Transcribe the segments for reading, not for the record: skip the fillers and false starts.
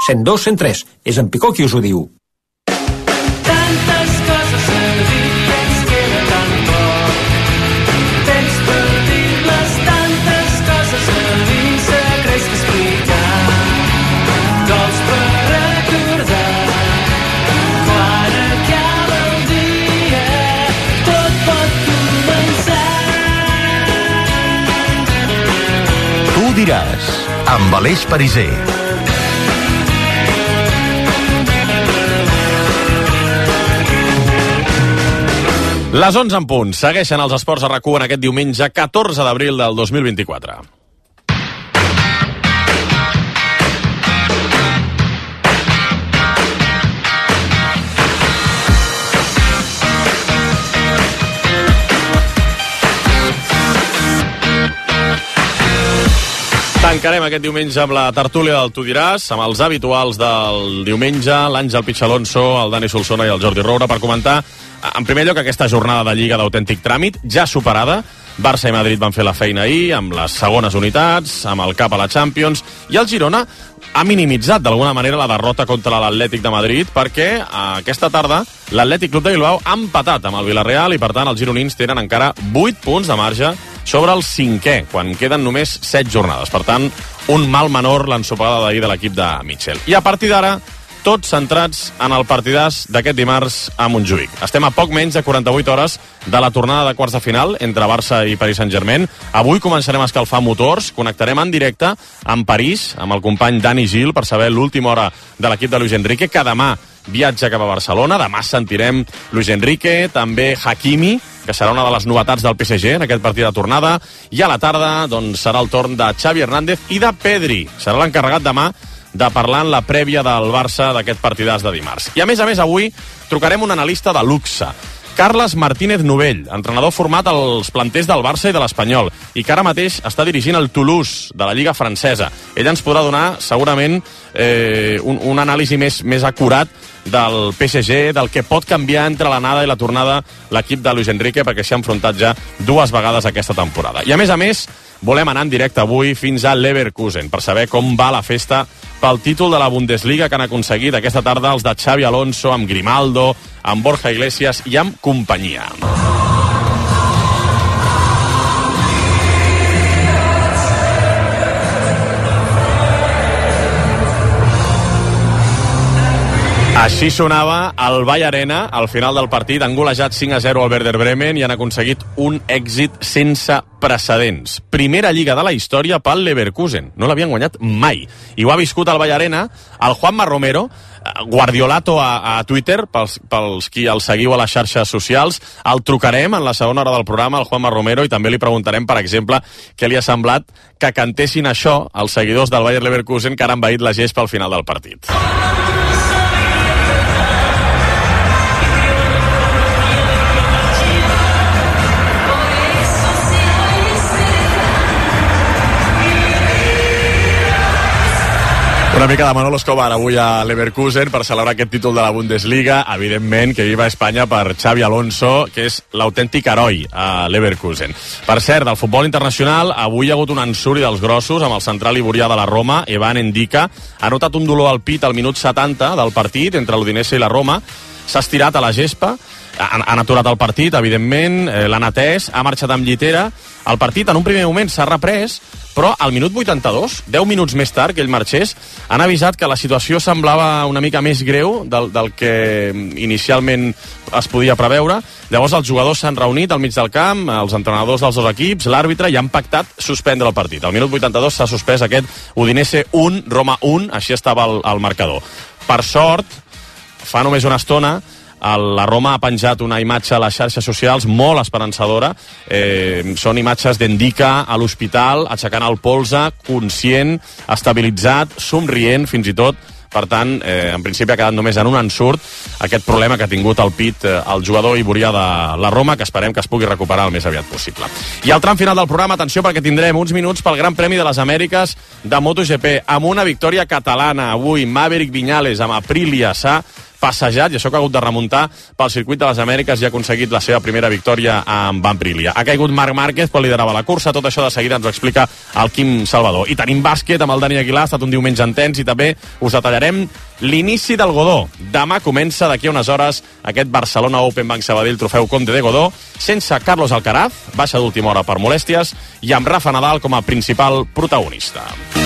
102 103. És en Picó qui us ho diu. Tantes coses a dir que ens queda tan poc. Temps per dir-les, tantes coses a dir, secrets que explicar, cols per recordar. Quan acaba el dia, tot pot començar. Tu diràs, amb Aleix Pariser. Les 11 en punt. Segueixen els esports a RAC1 en aquest diumenge 14 d'abril del 2024. Tancarem aquest diumenge amb la tertúlia del Tu diràs, amb els habituals del diumenge, l'Àngel Pichalonso, el Dani Solsona i el Jordi Roura, per comentar, en primer lloc, aquesta jornada de Lliga d'autèntic tràmit, ja superada. Barça i Madrid van fer la feina ahir, amb les segones unitats, amb el cap a la Champions, i el Girona ha minimitzat d'alguna manera la derrota contra l'Atlètic de Madrid, perquè aquesta tarda l'Atlètic Club de Bilbao ha empatat amb el Villarreal i, per tant, els gironins tenen encara 8 punts de marge sobre el 5è, quan queden només 7 jornades. Per tant, un mal menor l'ensopada d'ahir de l'equip de Mitchell. I a partir d'ara, tots centrats en el partidàs d'aquest dimarts a Montjuïc. Estem a poc menys de 48 hores de la tornada de quarts de final entre Barça i Paris Saint-Germain. Avui començarem a escalfar motors, connectarem en directe amb París, amb el company Dani Gil, per saber l'última hora de l'equip de Luis Enrique, que demà viatja cap a Barcelona. Demà sentirem Luis Enrique, també Hakimi, que serà una de les novetats del PSG en aquest partit de tornada. I a la tarda doncs, serà el torn de Xavi Hernández i de Pedri. Serà l'encarregat demà de parlar en la prèvia del Barça d'aquest partidàs de dimarts. I a més, avui trucarem un analista de luxe, Carles Martínez Novell, entrenador format als planters del Barça i de l'Espanyol, i que ara mateix està dirigint el Toulouse, de la Lliga Francesa. Ell ens podrà donar, segurament, un anàlisi més acurat del PSG, del que pot canviar entre l'anada i la tornada l'equip de Luis Enrique, perquè s'ha enfrontat ja 2 vegades aquesta temporada. I a més, volem anar en directe avui fins a Leverkusen per saber com va la festa pel títol de la Bundesliga que han aconseguit aquesta tarda els de Xavi Alonso, amb Grimaldo, amb Borja Iglesias i amb companyia. Així sonava el Vall Arena al final del partit. Han golejat 5-0 al Werder Bremen i han aconseguit un èxit sense precedents. Primera lliga de la història pel Leverkusen. No l'havien guanyat mai. I ho ha viscut al Vall Arena el Juanma Romero, Guardiolato a Twitter, pels qui el seguiu a les xarxes socials. El trucarem en la segona hora del programa, el Juanma Romero, i també li preguntarem, per exemple, què li ha semblat que cantessin això els seguidors del Bayer Leverkusen que han envaït la gespa al final del partit. Una mica de Manolo Escobar avui a Leverkusen per celebrar aquest títol de la Bundesliga. Evidentment que viva Espanya per Xavi Alonso, que és l'autèntic heroi a Leverkusen. Per cert, del futbol internacional, avui hi ha hagut un ensuri dels grossos amb el central iborià de la Roma, Evan Ndicka. Ha notat un dolor al pit al minut 70 del partit entre l'Udinese i la Roma. S'ha estirat a la gespa, han aturat el partit, evidentment, l'han atès, ha marxat amb llitera. El partit en un primer moment s'ha reprès, però al minut 82, 10 minuts més tard que ell marxés, han avisat que la situació semblava una mica més greu del que inicialment es podia preveure. Llavors els jugadors s'han reunit al mig del camp, els entrenadors dels dos equips, l'àrbitre, i han pactat suspendre el partit. Al minut 82 s'ha suspès aquest Udinese 1, Roma 1, així estava el marcador. Per sort, fa només una estona, la Roma ha penjat una imatge a les xarxes socials molt esperançadora. Són imatges d'Ndicka a l'hospital, aixecant el polze, conscient, estabilitzat, somrient fins i tot. Per tant, en principi ha quedat només en un ensurt aquest problema que ha tingut al pit el jugador iborià de la Roma, que esperem que es pugui recuperar el més aviat possible. I al tram final del programa, atenció, perquè tindrem uns minuts pel Gran Premi de les Amèriques de MotoGP, amb una victòria catalana avui. Maverick Viñales amb Aprilia s'ha passejat, i això que ha hagut de remuntar pel circuit de les Amèriques i ha aconseguit la seva primera victòria amb Aprilia. Ha caigut Marc Márquez, però liderava la cursa. Tot això de seguida ens ho explica el Quim Salvador. I tenim bàsquet amb el Dani Aguilar, ha estat un diumenge intens, i també us detallarem l'inici del Godó. Demà comença, d'aquí a unes hores, aquest Barcelona Open Banc Sabadell Trofeu Conde de Godó, sense Carlos Alcaraz, baixa d'última hora per molèsties, i amb Rafa Nadal com a principal protagonista.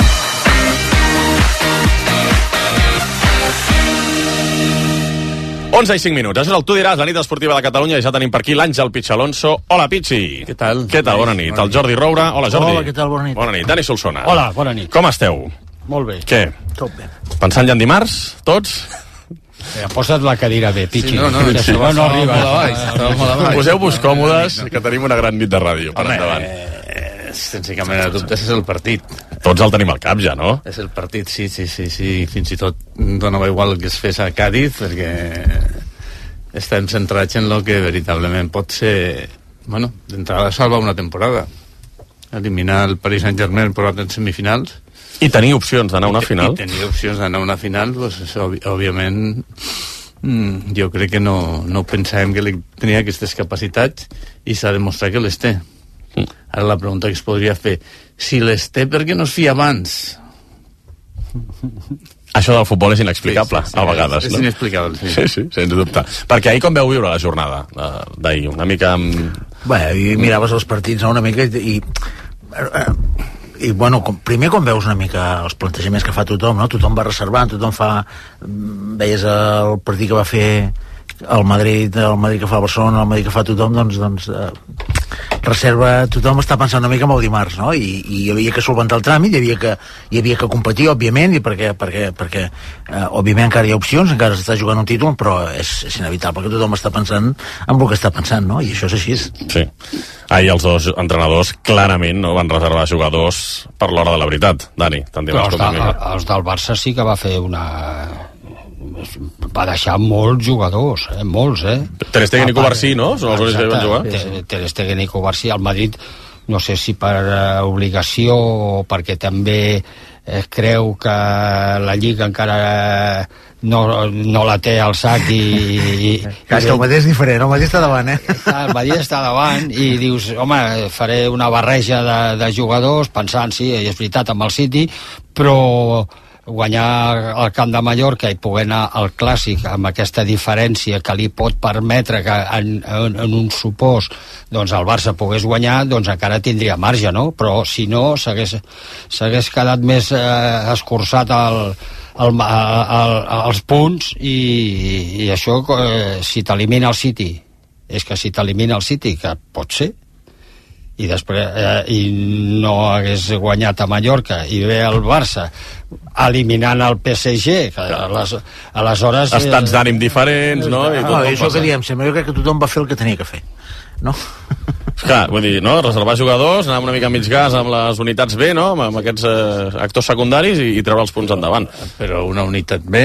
11:05. Això és el Tu diràs, la nit esportiva de Catalunya, i ja tenim per aquí l'Àngel Pichalonso. Hola, Pichi. Què tal? Què tal? Bona nit. El Jordi Roura. Hola, Jordi. Hola, què tal? Bona nit. Bona nit. Dani Solsona. Hola, bona nit. Com esteu? Molt bé. Què? Tot bé. Pensant ja en dimarts, tots? Posa't la cadira bé, Pichi. Sí, no, no arriba. Poseu-vos còmodes, que tenim una gran nit de ràdio per endavant. Sense cap mena de dubtes és el partit. Tots el tenim al cap ja, no? És el partit, sí. Fins i tot donava igual que es fes a Càdiz, perquè estem centrats en el que veritablement pot ser, bueno, d'entrada salvar una temporada. Eliminar el Paris Saint-Germain per en semifinals. I tenir opcions d'anar a una final? I tenir opcions d'anar a una final, doncs, això, òbviament, jo crec que no pensàvem que tenia aquestes capacitats, i s'ha demostrat que les té. Ara la pregunta que es podria fer, si les té, per què no es feia abans? Això del futbol és inexplicable, a vegades. És inexplicable, sí, sens dubte. Perquè ahir com veu viure la jornada d'ahir? Una mica amb... Bé, i miraves els partits una mica i bueno, primer quan veus una mica els plantejaments que fa tothom, no? Tothom va reservant, tothom fa... Veies el partit que va fer el Madrid que fa el Barcelona, el Madrid que fa tothom, doncs reserva, tothom està pensant una mica en el dimarts, no? I hi havia que solventar el tràmit, hi havia que competir, òbviament, i perquè òbviament encara hi ha opcions, encara s'està jugant un títol, però és inevitable que tothom està pensant en el que està pensant, no? I això és així. Sí. Ahir els dos entrenadors clarament no van reservar jugadors per l'hora de la veritat. Dani, te'n diràs com a mi. Els del Barça sí que va fer va deixar molts jugadors, molts, Ter Stegen i Covarsí, no? Són els únics que van jugar. Ter Stegen i Covarsí. El Madrid, no sé si per obligació o perquè també creu que la Lliga encara no la té al sac i que el Madrid és diferent, el Madrid està davant, El Madrid està davant i dius, home, faré una barreja de jugadors pensant, sí, és veritat, amb el City, però guanyar al camp de Mallorca i poder anar al Clàssic amb aquesta diferència que li pot permetre que en un supòs doncs el Barça pogués guanyar, doncs encara tindria marge, no? Però si no s'hagués quedat més escurçat els punts i això si t'elimina el City, és que si t'elimina el City, que pot ser, i després i no hagués guanyat a Mallorca i ve el Barça eliminant el PSG, que aleshores estats d'ànim diferents, no? I no, això que diem sempre, jo crec que tothom va fer el que tenia que fer, no? Clar, vull dir, no? Reservar jugadors, anar una mica a mig gas amb les unitats B, no? Amb aquests actors secundaris i treure els punts endavant. Però una unitat B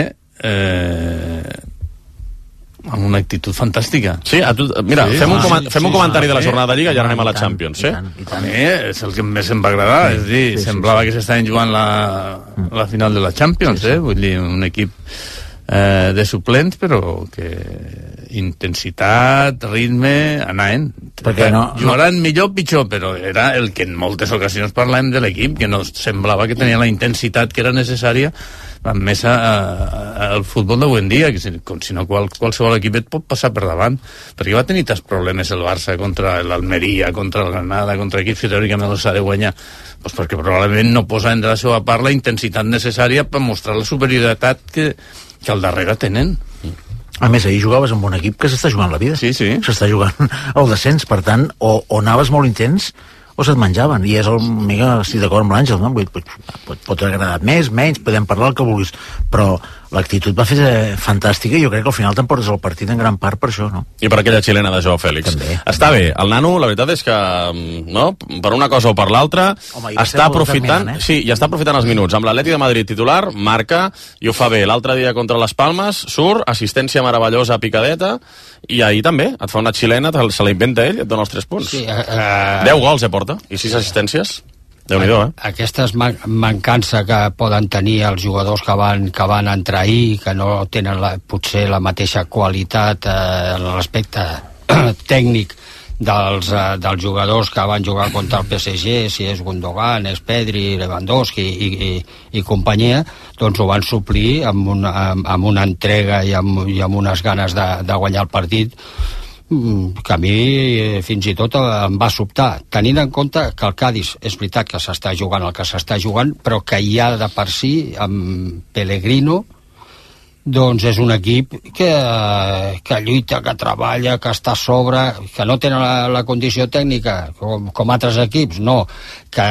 amb una actitud fantàstica. Sí, mira, fem un comentari de la jornada de Lliga i ara anem a la Champions, sí? A mi és el que més em va agradar, és dir, semblava que s'estaven jugant la final de la Champions, vull dir, un equip de suplents, però que intensitat, ritme, anaven. Jugaran millor o pitjor, però era el que en moltes ocasions parlàvem de l'equip, que no semblava que tenia la intensitat que era necessària més al futbol d'avui en dia, que si no qualsevol equip et pot passar per davant, perquè va tenir tants problemes el Barça contra l'Almeria, contra el Granada, contra equips que teòricament els ha de guanyar, doncs perquè probablement no posaven de la seva part la intensitat necessària per mostrar la superioritat que al darrere tenen. A més, ahir jugaves amb un equip que s'està jugant la vida. Sí. S'està jugant el descens, per tant, o anaves molt intens o se't menjaven, i és el mega, estic d'acord amb l'Àngel, no? Pot agradar més, menys, podem parlar el que vulguis, però l'actitud va fer fantàstica i jo crec que al final t'emportes el partit en gran part per això, no? I per aquella xilena de Joao Fèlix. També. Està bé, el nano, la veritat és que, no?, per una cosa o per l'altra, està aprofitant, sí, i està aprofitant els minuts. Amb l'Atleti de Madrid titular, marca, i ho fa bé. L'altre dia contra les Palmes, surt, assistència meravellosa, picadeta, i ahir també, et fa una xilena, se la inventa ell, et dona els 3 punts. Sí, 10 gols, porta, i 6 assistències. Déu-n'hi-do, Aquestes mancances que poden tenir els jugadors que van entrar ahir, que no tenen potser la mateixa qualitat en l'aspecte tècnic dels jugadors que van jugar contra el PSG, si és Gundogan, és Pedri, Lewandowski i companyia, doncs ho van suplir amb una entrega i amb unes ganes de guanyar el partit que a mi fins i tot em va sobtar, tenint en compte que el Cádiz és veritat que s'està jugant el que s'està jugant, però que ja de per si amb Pellegrino doncs és un equip que lluita, que treballa, que està a sobre, que no tenen la condició tècnica com altres equips, no, que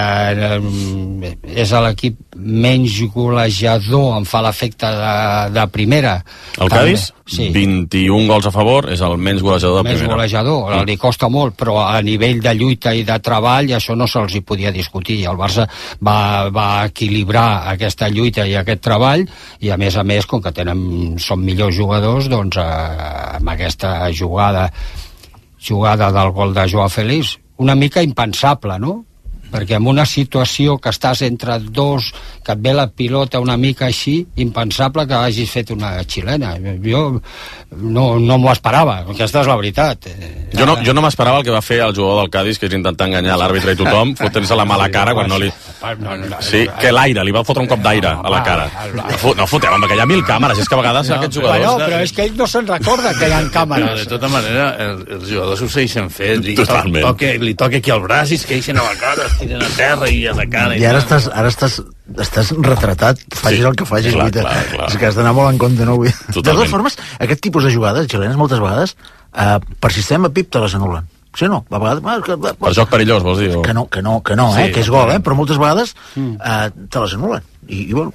és l'equip menys golejador, em fa l'efecte de primera. El Cádiz, sí. 21 gols a favor, és el menys golejador de primera. Menys golejador, li costa molt, però a nivell de lluita i de treball això no se'ls hi podia discutir. El Barça va equilibrar aquesta lluita i aquest treball, i a més, com que són millors jugadors, doncs amb aquesta jugada del gol de Joao Félix, una mica impensable, no? Perquè en una situació que estàs entre dos, que et ve la pilota una mica així, impensable que hagis fet una xilena. Jo no m'ho esperava, aquesta és la veritat. Jo no m'esperava el que va fer el jugador del Cádiz, que és intentar enganyar l'àrbitre i tothom, fotent-se la mala cara quan no li... Sí, que l'aire, li va fotre un cop d'aire a la cara. No foteu, home, que hi ha 1000 càmeres, és que a vegades aquests jugadors... No, però és que ell no se'n recorda que hi ha càmeres. De tota manera, els jugadors ho segueixen fent. Totalment. Li toca aquí el braç i es queixen a la cara, es tiren a terra i a la cara. I ara estàs retratat, facis el que facis. Clar. És que has d'anar molt en compte, no? De totes formes, aquest tipus de jugades xilenes moltes vegades per sistema PIP te les anulen. Sí, no, a vegades... Per joc perillós, vols dir? Que no, sí, que és gol, però moltes vegades te les anulen. I bueno,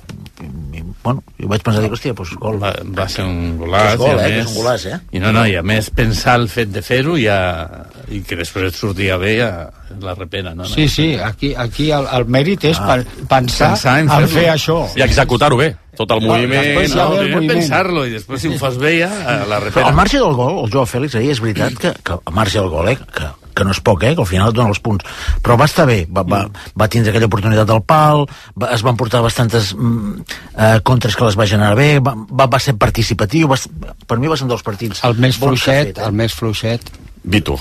jo vaig pensar, hòstia, doncs gol. Va ser un golaç. És gol, que és un golaç, I a més, pensar el fet de fer-ho i que després et sortia bé la repena, no? Sí, aquí el mèrit és pensar en fer això. I executar-ho bé, tot el moviment. Després pensar-lo, i després si ho fas bé ja, la repena. Al marge del gol, el Joao Félix ahir és veritat que al marge del gol, que no és poc, que al final et dona els punts, però va estar bé, va tindre aquella oportunitat al pal, es van portar bastantes contres que les va generar bé, va ser participatiu, per mi va ser un dels partits el més fluixet Vitu.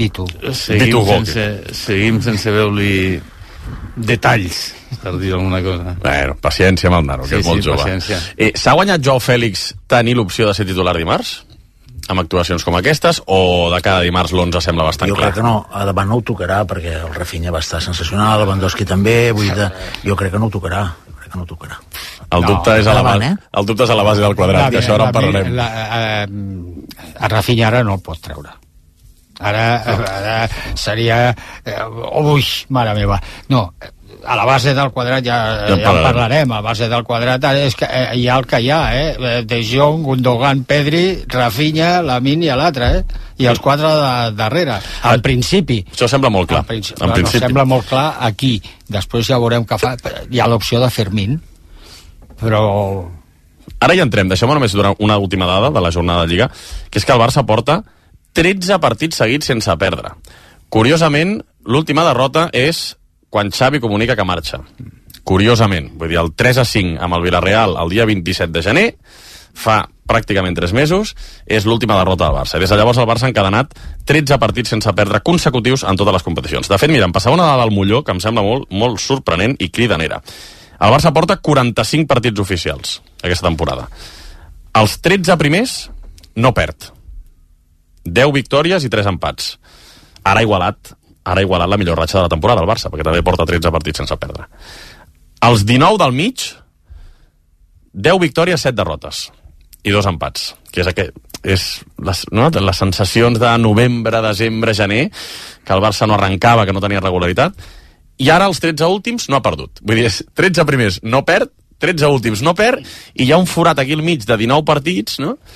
Seguim sense veure-li detalls, per dir alguna cosa. Bueno, paciència amb el nano, que és molt jove. S'ha guanyat Joao Félix tenir l'opció de ser titular dimarts? Amb actuacions com aquestes, o de cada dimarts l'11 sembla bastant clar? Jo crec que no, a davant no ho tocarà, perquè el Rafinha va estar sensacional, el Lewandowski també, jo crec que no ho tocarà. El dubte és a la base del quadrat, que això ara en parlarem. A Rafinha ara no el pot treure. Ara seria... Ui, mare meva. No, a la base del quadrat ja en parlarem. A la base del quadrat és que hi ha el que hi ha, De Jong, Gundogan, Pedri, Rafinha, Lamine i l'altre, i els quatre darrere. Al principi. Això sembla molt clar. Sembla molt clar aquí. Després ja veurem què fa. Hi ha l'opció de Fermín, però... Ara ja entrem. Deixem-me només donar una última dada de la jornada de Lliga, que és que el Barça porta 13 partits seguits sense perdre. Curiosament, l'última derrota és quan Xavi comunica que marxa. Curiosament, vull dir, el 3-5 amb el Villarreal el dia 27 de gener, fa pràcticament 3 mesos, és l'última derrota del Barça. Des de llavors el Barça ha encadenat 13 partits sense perdre consecutius en totes les competicions. De fet, mira, em passava una dada al Molló que em sembla molt sorprenent i cridanera. El Barça porta 45 partits oficials aquesta temporada. Els 13 primers no perd. 10 victòries i 3 empats. Ara ha igualat la millor ratxa de la temporada del Barça, perquè també porta 13 partits sense perdre. Els 19 del mig, 10 victòries, 7 derrotes i 2 empats, que és les sensacions de novembre, desembre, gener, que el Barça no arrencava, que no tenia regularitat, i ara els 13 últims no ha perdut. Vull dir, 13 primers no perd, 13 últims no perd, i hi ha un forat aquí al mig de 19 partits, no?,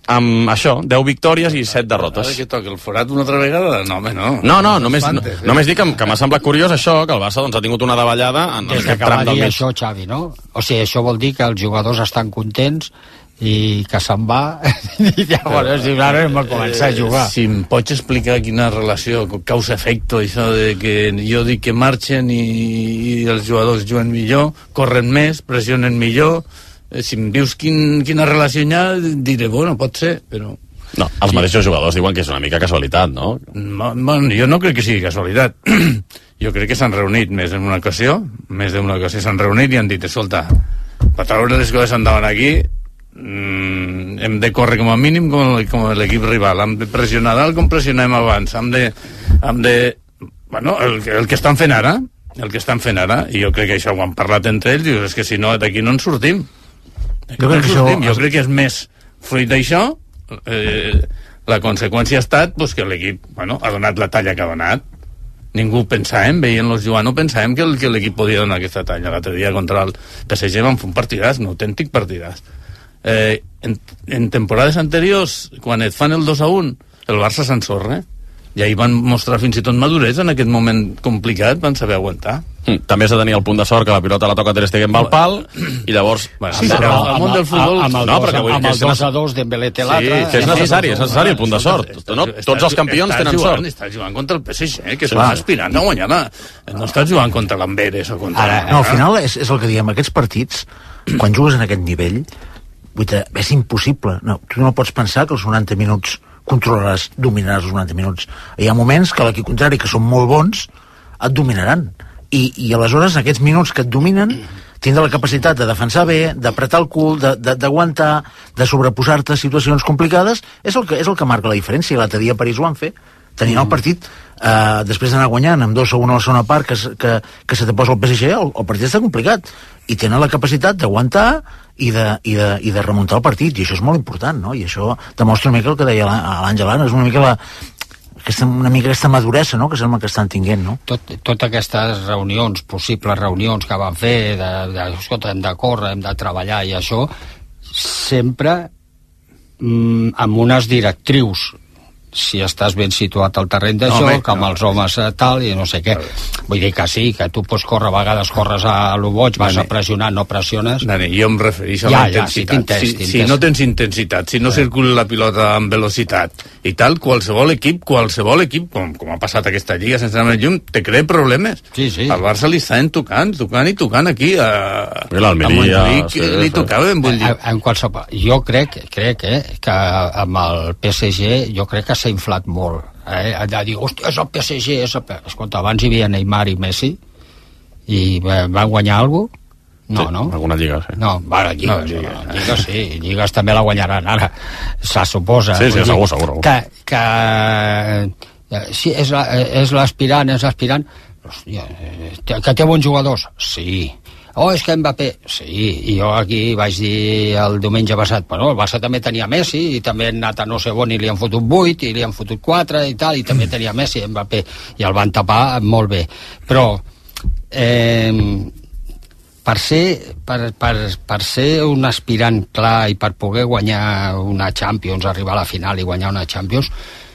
amb això, 10 victòries i 7 derrotes. Ara que toca el forat una altra vegada? No, home, no. No, només dic que m'ha semblat curiós això, que el Barça doncs, ha tingut una davallada en des aquest que tram va del dir mig. això, Xavi, no? O sigui, això vol dir que els jugadors estan contents i que se'n va i llavors ara hem de començar a jugar. Si em pots explicar quina relació causa-efecte, això de que jo dic que marxen i els jugadors juguen millor, corren més, pressionen millor, si em dius quina relació hi ha, diré, bueno, pot ser, però... No, els mateixos jugadors diuen que és una mica casualitat, no? Bueno, jo no crec que sigui casualitat. Jo crec que s'han reunit més d'una ocasió s'han reunit i han dit, escolta, per treure les coses endavant aquí hem de córrer com a mínim com l'equip rival, hem de pressionar dalt com pressionem abans, hem de bueno, el que estan fent ara i jo crec que això ho han parlat entre ells, dius, és que si no d'aquí no en sortim. Jo crec que és més fruit d'això. La conseqüència ha estat pues, que l'equip ha donat la talla que ha donat. Ningú pensàvem, veient-los jugar, no pensàvem que l'equip podia donar aquesta talla. L'altre dia contra el PSG van fer un partidàs, un autèntic partidàs. En temporades anteriors, quan et fan el 2-1, el Barça s'ensorra, i ahir van mostrar fins i tot maduresa en aquest moment complicat, van saber aguantar. També has de tenir el punt de sort que la pilota la toca Ter Stegen va al pal i llavors... Sí, però al món del futbol... Amb el 2-2 Dembélé té l'altre... Sí, és necessari el punt de sort. Tots els campions tenen sort. Estàs jugant contra el PSG, que són aspirants a guanyar. No estàs jugant contra l'Amberes o contra... No, al final és el que diem, aquests partits, quan jugues en aquest nivell, és impossible. Tu no pots pensar que els 90 minuts controlaràs, dominaràs els 90 minuts. Hi ha moments que l'equip contrari, que són molt bons, et dominaran. I aleshores, aquests minuts que et dominen, tindre la capacitat de defensar bé, d'apretar el cul, d'aguantar, de sobreposar-te a situacions complicades, és el que marca la diferència. I l'altre dia a París ho van fer. Tenien el partit, després d'anar guanyant amb 2-1 a la segona part, que se te posa el PSG, el partit està complicat. I tenen la capacitat d'aguantar i de remuntar el partit, i això és molt important, no? I això demostra una mica el que deia l'Àngel Ana, és una mica aquesta maduresa, no?, que sembla que estan tinguent, no? Totes aquestes reunions, possibles reunions que van fer, escolta, hem de córrer, hem de treballar i això, sempre amb unes directrius, si estàs ben situat al terreny de joc, amb els homes tal, i no sé què. Vull dir que sí, que tu pots córrer, a vegades corres a lo boig, vas a pressionar, no pressiones. Dani, jo em refereixo a la intensitat. Si no tens intensitat, si no circula la pilota amb velocitat i tal, qualsevol equip, com ha passat aquesta lliga sense anar més llum, te crea problemes. Sí. Al Barça li estaven tocant aquí a Montjuïc, li tocava ben vull dir. En qualsevol... Jo crec que amb el PSG jo crec que s'ha inflat molt. Allà diu, hòstia, és el PSG, Escolta, abans hi havia Neymar i Messi i van guanyar alguna cosa? No, sí, no? Alguna lliga, sí. No, lligues sí, lligues també la guanyaran ara, se suposa. Sí, segur. Que sí, és l'aspirant, hòstia, que té bons jugadors, sí. És que Mbappé, sí, i jo aquí vaig dir el diumenge passat, bueno, el Barça també tenia Messi, i també han anat a no sé on i li han fotut 8, i li han fotut 4 i tal, i també tenia Messi i Mbappé, i el van tapar molt bé. Però per ser un aspirant clar i per poder guanyar una Champions, arribar a la final i guanyar una Champions,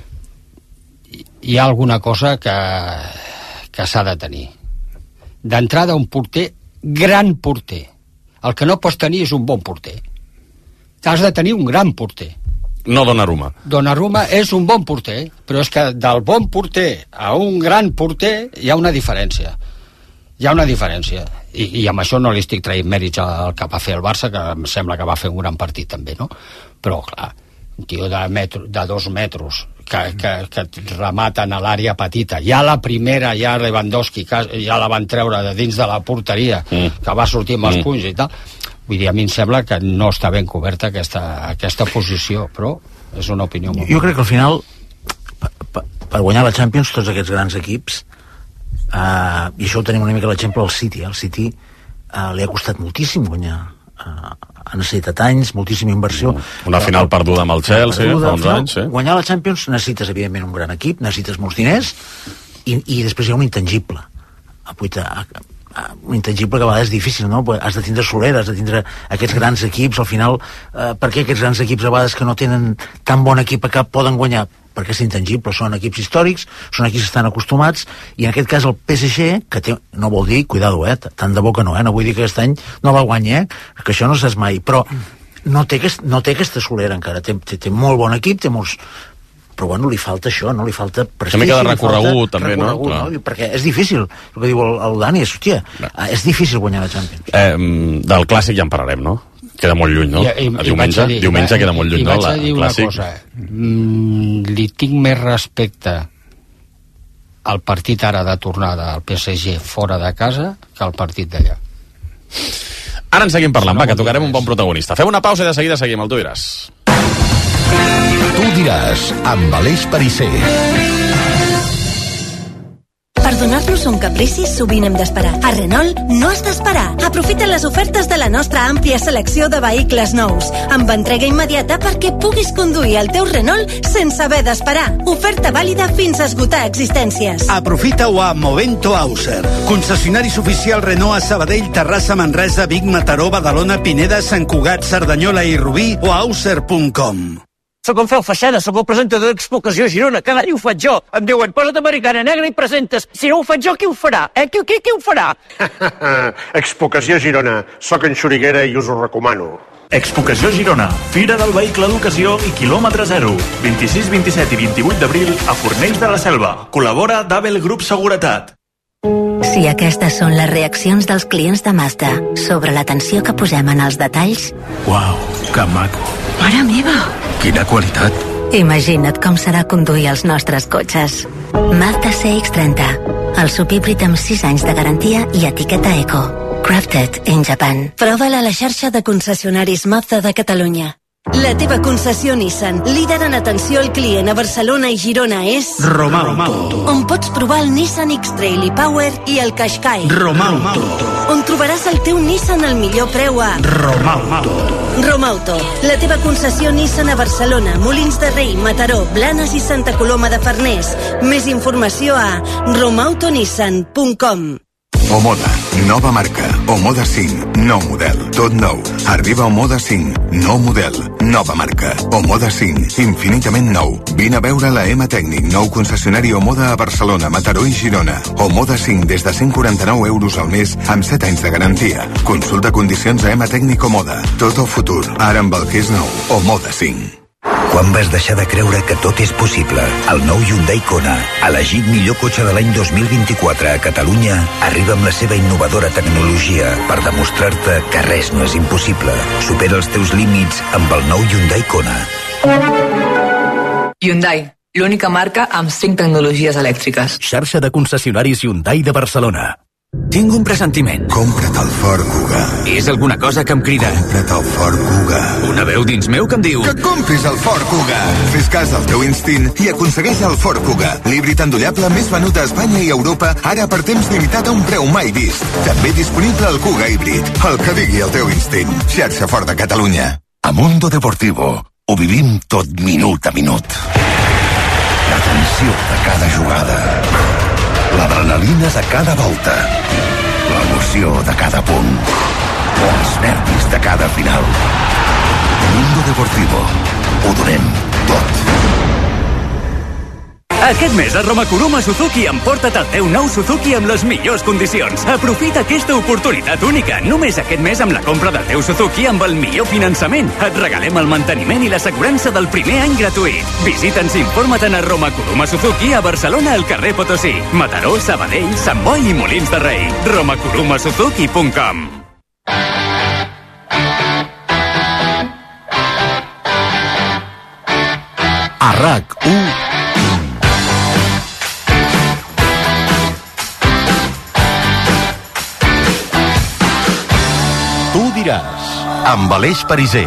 hi ha alguna cosa que s'ha de tenir. D'entrada, un porter, gran porter. El que no pots tenir és un bon porter. Has de tenir un gran porter. No Donnarumma. Donnarumma és un bon porter, però és que del bon porter a un gran porter hi ha una diferència. I amb això no li estic traient mèrits al que va fer el Barça, que em sembla que va fer un gran partit també, no? Però, clar, un tio de 2 metres que rematen a l'àrea petita, ja la primera, ja Lewandowski ja la van treure de dins de la porteria, que va sortir amb els punys i tal. Vull dir, a mi em sembla que no està ben coberta aquesta posició, però és una opinió molt... Jo crec que al final per guanyar la Champions tots aquests grans equips, i això ho tenim una mica l'exemple del City, el City li ha costat moltíssim guanyar, ha necessitat anys, moltíssima inversió. Una final perduda amb el Chelsea fa uns anys, sí. Guanyar la Champions necessites evidentment un gran equip, necessites molts diners, i després hi ha un intangible. un intangible que a vegades és difícil, no? Has de tindre Soler, has de tindre aquests grans equips, al final, per què aquests grans equips a vegades que no tenen tan bon equip a cap poden guanyar? Perquè és intangible, són equips històrics, són equips que estan acostumats, i en aquest cas el PSG, que té, no vol dir, cuidado, tant de bo que no, no vull dir que aquest any no la guanya, que això no saps mai, però no té aquesta solera encara, té molt bon equip, té molts... però bueno, li falta això, no? Li falta prestigi, una mica de recorregut, també, no? No? Perquè és difícil, el que diu el Dani, hòstia, és difícil guanyar la Champions. Del clàssic ja en parlarem, no? Queda molt lluny, no? Diumenge queda molt lluny, no? I vaig a dir una cosa, li tinc més respecte al partit ara de tornada al PSG fora de casa que al partit d'allà. Ara en seguim parlant, que tocarem un bon protagonista. Fem una pausa i de seguida seguim, tu diràs. Tu diràs, amb Aleix Perisser. Per donar-nos un caprici sovint hem d'esperar. A Renault no has d'esperar. Aprofita les ofertes de la nostra àmplia selecció de vehicles nous, amb entrega immediata perquè puguis conduir el teu Renault sense haver d'esperar. Oferta vàlida fins a esgotar existències. Aprofita-ho a Movento Auser, concessionaris oficial Renault a Sabadell, Terrassa, Manresa, Vic, Mataró, Badalona, Pineda, Sant Cugat, Cerdanyola i Rubí o auser.com. Soc en Fel Feixada, soc el presentador d'Expo Ocasió Girona. Cada any ho faig jo. Em diuen, posa't americana negra i presentes. Si no ho faig jo, qui ho farà? Qui ho farà? Expo Ocasió Girona. Soc en Xuriguera i us ho recomano. Expo Ocasió Girona. Fira del Vehicle d'Ocasió i quilòmetre zero. 26, 27 i 28 d'abril a Fornells de la Selva. Col·labora Dabel Grup Seguretat. Si aquestes són les reaccions dels clients de Mazda sobre l'atenció que posem en els detalls... Uau, que maco. Mare meva! Quina qualitat. Imagina't com serà conduir els nostres cotxes. Mazda CX-30. El subhíbrid amb 6 anys de garantia i etiqueta Eco. Crafted in Japan. Prova-la a la xarxa de concessionaris Mazda de Catalunya. La teva concessió Nissan, líder en atenció al client a Barcelona i Girona, és... Romauto. On pots provar el Nissan X-Trail i Power i el Qashqai. Romauto. On trobaràs el teu Nissan al millor preu a... Romauto. Romauto, la teva concessió Nissan a Barcelona, Molins de Rei, Mataró, Blanes i Santa Coloma de Farners. Més informació a romautonissan.com. Omoda, nova marca. Omoda 5, nou model. Tot nou. Arriba Omoda 5, nou model. Nova marca. Omoda 5, infinitament nou. Vine a veure la EMA Tècnic, nou concessionari Omoda a Barcelona, Mataró i Girona. Omoda 5 des de 149 euros al mes amb 7 anys de garantia. Consulta condicions a EMA Tècnic Omoda. Tot el futur, ara amb el que és nou. Omoda 5. Quan vas deixar de creure que tot és possible? El nou Hyundai Kona, elegit millor cotxe de l'any 2024 a Catalunya, arriba amb la seva innovadora tecnologia per demostrar-te que res no és impossible. Supera els teus límits amb el nou Hyundai Kona. Hyundai, l'única marca amb 5 tecnologies elèctriques. Xarxa de concessionaris Hyundai de Barcelona. Tinc un pressentiment. Compra't el Ford Kuga. És alguna cosa que em crida. Compra't el Ford Kuga. Una veu dins meu que em diu... Que compris el Ford Kuga. Fes cas al teu instint i aconsegueix el Ford Kuga. L'híbrid endollable més venut a Espanya i Europa, ara per temps limitat a un preu mai vist. També disponible el Kuga híbrid. El que digui el teu instint. Xarxa Ford de Catalunya. A Mundo Deportivo ho vivim tot minut a minut. La tensió de cada jugada. L'adrenalina de cada volta. L'emoció de cada punt. Els nervis de cada final. Mundo Deportivo. Ho donem tot. Aquest mes a Roma Kuruma Suzuki emporta't el teu nou Suzuki amb les millors condicions. Aprofita aquesta oportunitat única. Només aquest mes amb la compra del teu Suzuki amb el millor finançament. Et regalem el manteniment i l'assegurança del primer any gratuït. Visita'ns i informa't a Roma Kuruma Suzuki a Barcelona al carrer Potosí, Mataró, Sabadell, Sant Boi i Molins de Rei. romakurumasuzuki.com. A RAC1 Tu diràs, amb Aleix Perisser.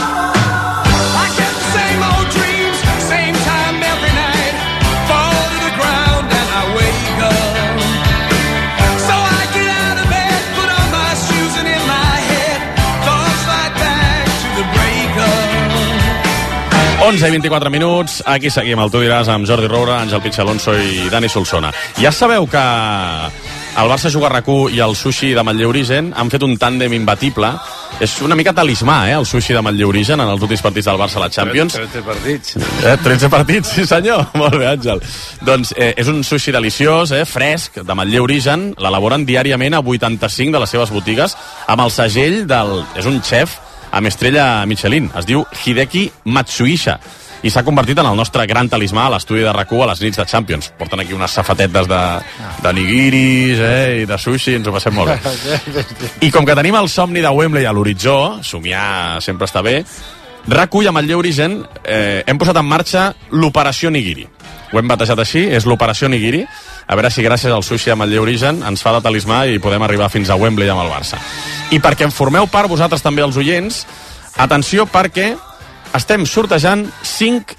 Onze i 24 minuts, aquí seguim el Tu diràs amb Jordi Roura, Àngel Pitxalonso i Dani Solsona. Ja sabeu que el Barça Juga RAC1 i el sushi de Manlleu Origen han fet un tàndem imbatible. És una mica talismà, el sushi de Manlleu Origen en els últims partits del Barça a la Champions. 13 partits. 13 partits, sí senyor. Molt bé, Àngel. Doncs és un sushi deliciós, fresc, de Manlleu Origen. L'elaboren diàriament a 85 de les seves botigues amb el segell del... És un xef amb estrella Michelin. Es diu Hideki Matsuisha. I s'ha convertit en el nostre gran talismà a l'estudi de RAC1 a les nits de Champions. Porten aquí unes safatetes de nigiris i de sushi, ens ho passem molt bé. I com que tenim el somni de Wembley a l'horitzó, somiar sempre està bé, RAC1 i a Manlleu Origen hem posat en marxa l'Operació Nigiri. Ho hem batejat així, és l'Operació Nigiri. A veure si gràcies al sushi a Manlleu Origen ens fa de talismà i podem arribar fins a Wembley amb el Barça. I perquè en formeu part vosaltres també els oients, atenció perquè estem sortejant 5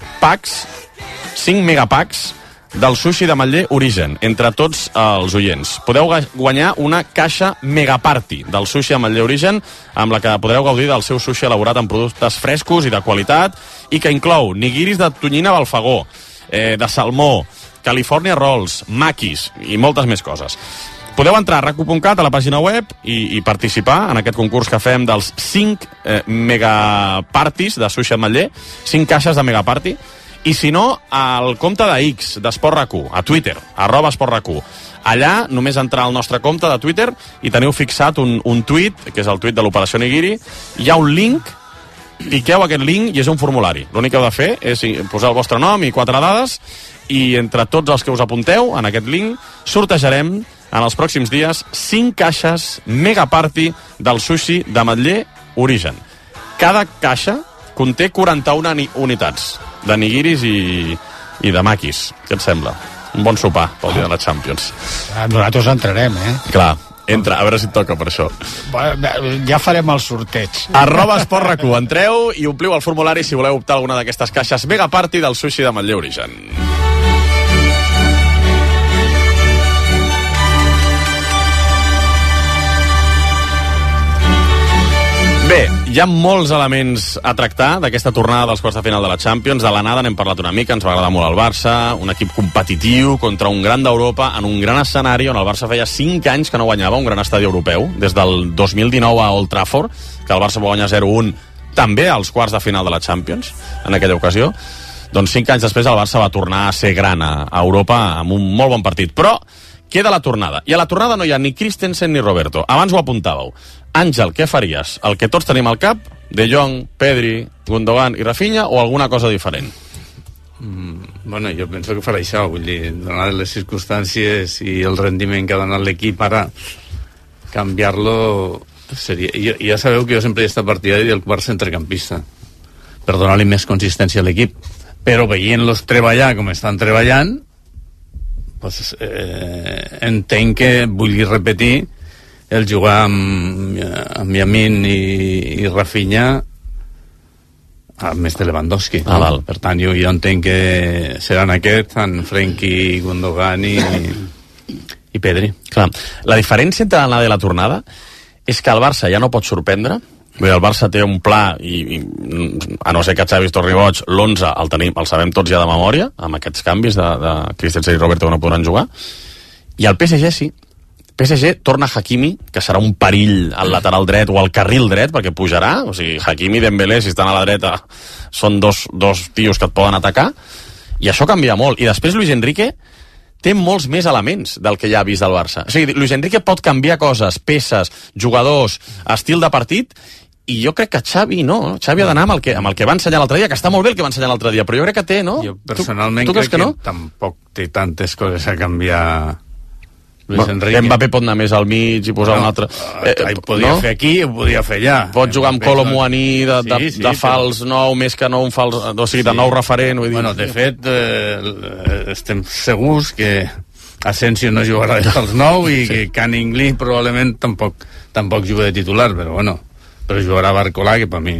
megapacks del sushi de Manlleu Origen entre tots els oients. Podeu guanyar una caixa megaparty del sushi a Manlleu Origen amb la que podreu gaudir del seu sushi elaborat amb productes frescos i de qualitat i que inclou nigiris de tonyina Balfagó, de salmó, California Rolls, maquis i moltes més coses. Podeu entrar a rac1.cat, a la pàgina web, i participar en aquest concurs que fem dels 5 megaparties de sushi a Manlleu, 5 caixes de megaparty, i si no, al compte de X, d'Esport RAC1, a Twitter, @Esport RAC1. Allà, només entrar al nostre compte de Twitter i teniu fixat un tuit, que és el tuit de l'Operació Nigiri, hi ha un link, piqueu aquest link i és un formulari. L'únic que heu de fer és posar el vostre nom i 4 dades, i entre tots els que us apunteu en aquest link, sortejarem en els pròxims dies 5 caixes megaparty del sushi de Manlleu Origen. Cada caixa conté 41 unitats de nigiris i de maquis. Què et sembla? Un bon sopar pel dia de la Champions. Nosaltres entrarem, Clar, entra, a veure si et toca per això. Ja farem el sorteig. @Esport RAC1, entreu i ompliu el formulari si voleu optar a alguna d'aquestes caixes megaparty del sushi de Manlleu Origen. Bé, hi ha molts elements a tractar d'aquesta tornada dels quarts de final de la Champions. De l'anada n'hem parlat una mica, ens va agradar molt el Barça, un equip competitiu contra un gran d'Europa en un gran escenari on el Barça feia 5 anys que no guanyava un gran estadi europeu, des del 2019 a Old Trafford, que el Barça va guanyar 0-1 també als quarts de final de la Champions, en aquella ocasió. Doncs 5 anys després el Barça va tornar a ser gran a Europa amb un molt bon partit. Però queda la tornada. I a la tornada no hi ha ni Christensen ni Roberto. Abans ho apuntàveu. Àngel, què faries? El que tots tenim al cap? De Jong, Pedri, Gundogan i Rafinha, o alguna cosa diferent? Bueno, jo penso que farà això, vull dir, donades les circumstàncies i el rendiment que ha donat l'equip ara, canviar-lo seria... Ja sabeu que jo sempre he estat partidari del Barça centrecampista, per donar-li més consistència a l'equip, però veient-los treballar com estan treballant, pues, entenc que vulgui repetir el jugar amb Yamin i Rafinha a més de Lewandowski. Per tant, jo entenc que seran aquests, en Frenkie, Gundogan i Pedri. Clar, la diferència entre l'anada i la tornada és que el Barça ja no pot sorprendre. Vull dir, el Barça té un pla i a no ser que Xavi es torni boig, l'11 el sabem tots ja de memòria, amb aquests canvis de Christensen i Roberto que no podran jugar, i el PSG sí. PSG torna Hakimi, que serà un perill al lateral dret o al carril dret, perquè pujarà, o sigui, Hakimi i Dembélé, si estan a la dreta, són dos tios que et poden atacar, i això canvia molt. I després Luis Enrique té molts més elements del que ja ha vist el Barça. O sigui, Luis Enrique pot canviar coses, peces, jugadors, estil de partit, i jo crec que Xavi no. Xavi ha d'anar amb el que va ensenyar l'altre dia, que està molt bé el que va ensenyar l'altre dia, però jo crec que té, no? Jo personalment crec que tampoc té tantes coses a canviar Luis Enrique. Mbappé pot anar més al mig i posar un altre... Ho podia fer aquí, ho podia fer allà. Pot jugar amb Kolo Muani de fals nou, més que no un fals... O sigui, de nou referent. Bueno, de fet, estem segurs que Asensio no jugarà de fals nou i que Canning probablement tampoc juga de titular, però bueno, però jugarà Barcola, que per mi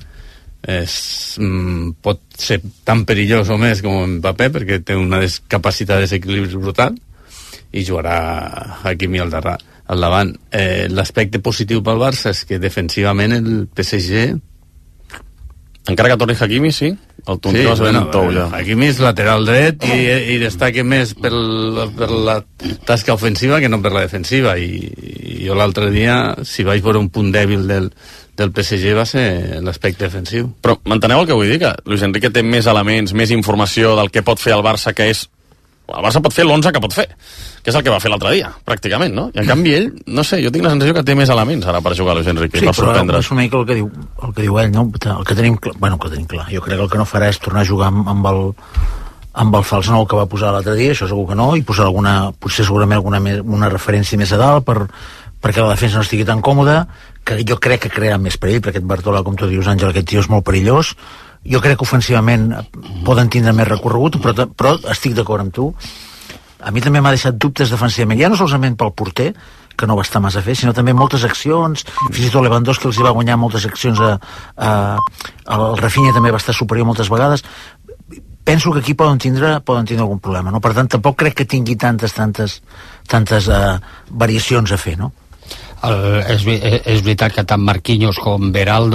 pot ser tan perillós o més com Mbappé, perquè té una capacitat de desequilibri brutal, i jugarà Hakimi al davant. L'aspecte positiu pel Barça és que defensivament el PSG Encara que torni Hakimi, sí? El Tontó sí, Hakimi és lateral dret i destaca més per la tasca ofensiva que no per la defensiva, i jo l'altre dia, si vaig veure un punt dèbil del PSG, va ser l'aspecte defensiu. Però m'enteneu el que vull dir? Que Luis Enrique té més elements, més informació del que pot fer el Barça, que és... El Barça pot fer l'11 que pot fer, que és el que va fer l'altre dia, pràcticament, no? I en canvi ell, no sé, jo tinc la sensació que té més elements ara per jugar Luis Enrique, sí, per sorprendre. Sí, però és una mica el que diu ell, no? El que tenim clar. Jo crec que el que no farà és tornar a jugar amb el fals nou que va posar l'altre dia, això segur que no, i posar potser segurament una referència més a dalt perquè la defensa no estigui tan còmoda, que jo crec que crearà més perill, perquè aquest Bartola, com tu dius, Àngel, aquest tio és molt perillós. Jo crec que ofensivament poden tindre més recorregut, però estic d'acord amb tu. A mi també m'ha deixat dubtes defensivament, ja no solament pel porter, que no va estar massa a fer, sinó també moltes accions, fins i tot Lewandowski els hi va guanyar moltes accions, el Rafinha també va estar superior moltes vegades. Penso que aquí poden tindre algun problema, no? Per tant, tampoc crec que tingui tantes variacions a fer, no? És veritat que tant Marquinhos com Beraldo,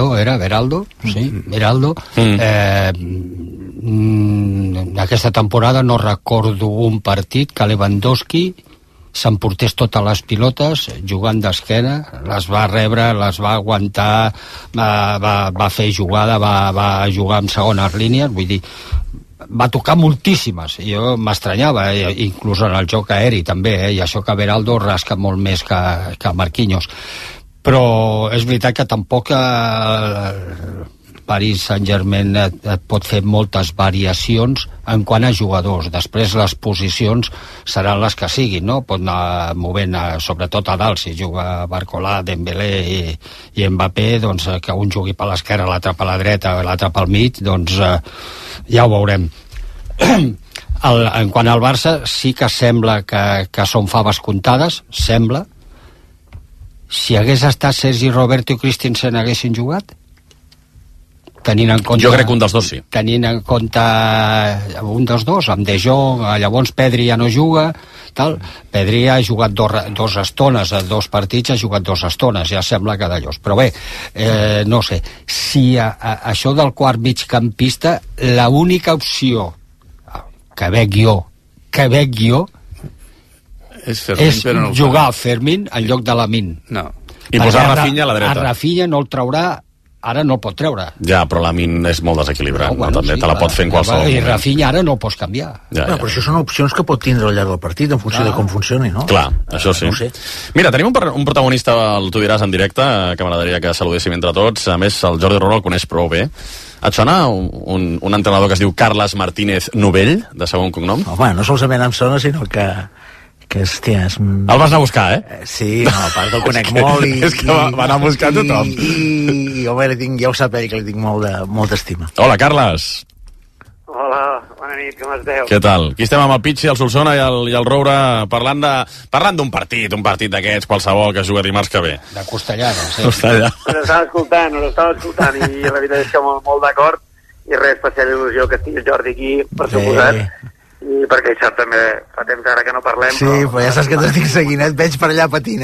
aquesta temporada no recordo un partit que Lewandowski s'emportés totes les pilotes jugant d'esquena, les va rebre, les va aguantar, va fer jugada, va jugar en segones línies, vull dir, va tocar moltíssimes, jo m'estranyava, inclús en el joc aeri també, i això que Beraldo rasca molt més que Marquinhos, però és veritat que tampoc Paris Saint-Germain et pot fer moltes variacions en quant a jugadors. Després les posicions seran les que siguin, no? Pot anar movent, sobretot a dalt, si juga Barcola, Dembélé i Mbappé, doncs que un jugui per l'esquerra, l'altre per la dreta, l'altre pel mig, doncs ja ho veurem. En quant al Barça, sí que sembla que són faves comptades, sembla. Si hagués estat Sergi Roberto i Christensen haguessin jugat? Tenint en compte, jo crec que un dels dos sí. Tenint en compte un dels dos, amb De Jong, llavors Pedri ja no juga, tal. Pedri ha jugat dos estones, a dos partits ha jugat 2 estones, ja sembla que d'allòs. Però bé, no sé, si això del quart migcampista, l'única opció que veig jo és jugar a Fermín en lloc de Lamine. No. I posar Rafinha a la dreta. A Rafinha no el traurà, ara no el pot treure. Ja, però Lamine és molt desequilibrant, no? També sí, te la pot fer en qualsevol moment. I Rafinha ara no el pots canviar. Ja. Però això són opcions que pot tindre al llarg del partit en funció de com funcioni, no? Clar, això sí. No sé. Mira, tenim un protagonista, tu diràs en directe, que m'agradaria que saludéssim entre tots. A més, el Jordi Roura el coneix prou bé. Et sona un entrenador que es diu Carles Martínez Novell, de segon cognom? Home, no solament em sona, sinó que hòstia, és... El vas anar a buscar, Sí, no, a part el conec molt i... És que va anar a buscar tothom. I home, ja ho sap ell, que li tinc molta estima. Hola, Carles. Hola, bona nit, com esteu? Què tal? Aquí estem amb el Pichi, el Solsona i el Roura parlant d'un partit d'aquests qualsevol que es juga dimarts que ve. De Costellana, sí. Costellana. Us estava escoltant i la veritat és que molt d'acord, i res, especial il·lusió que estigui el Jordi aquí, per suposat. I perquè això també fa temps ara que no parlem. Sí, però ja saps que t'estic seguint, et veig per allà patint,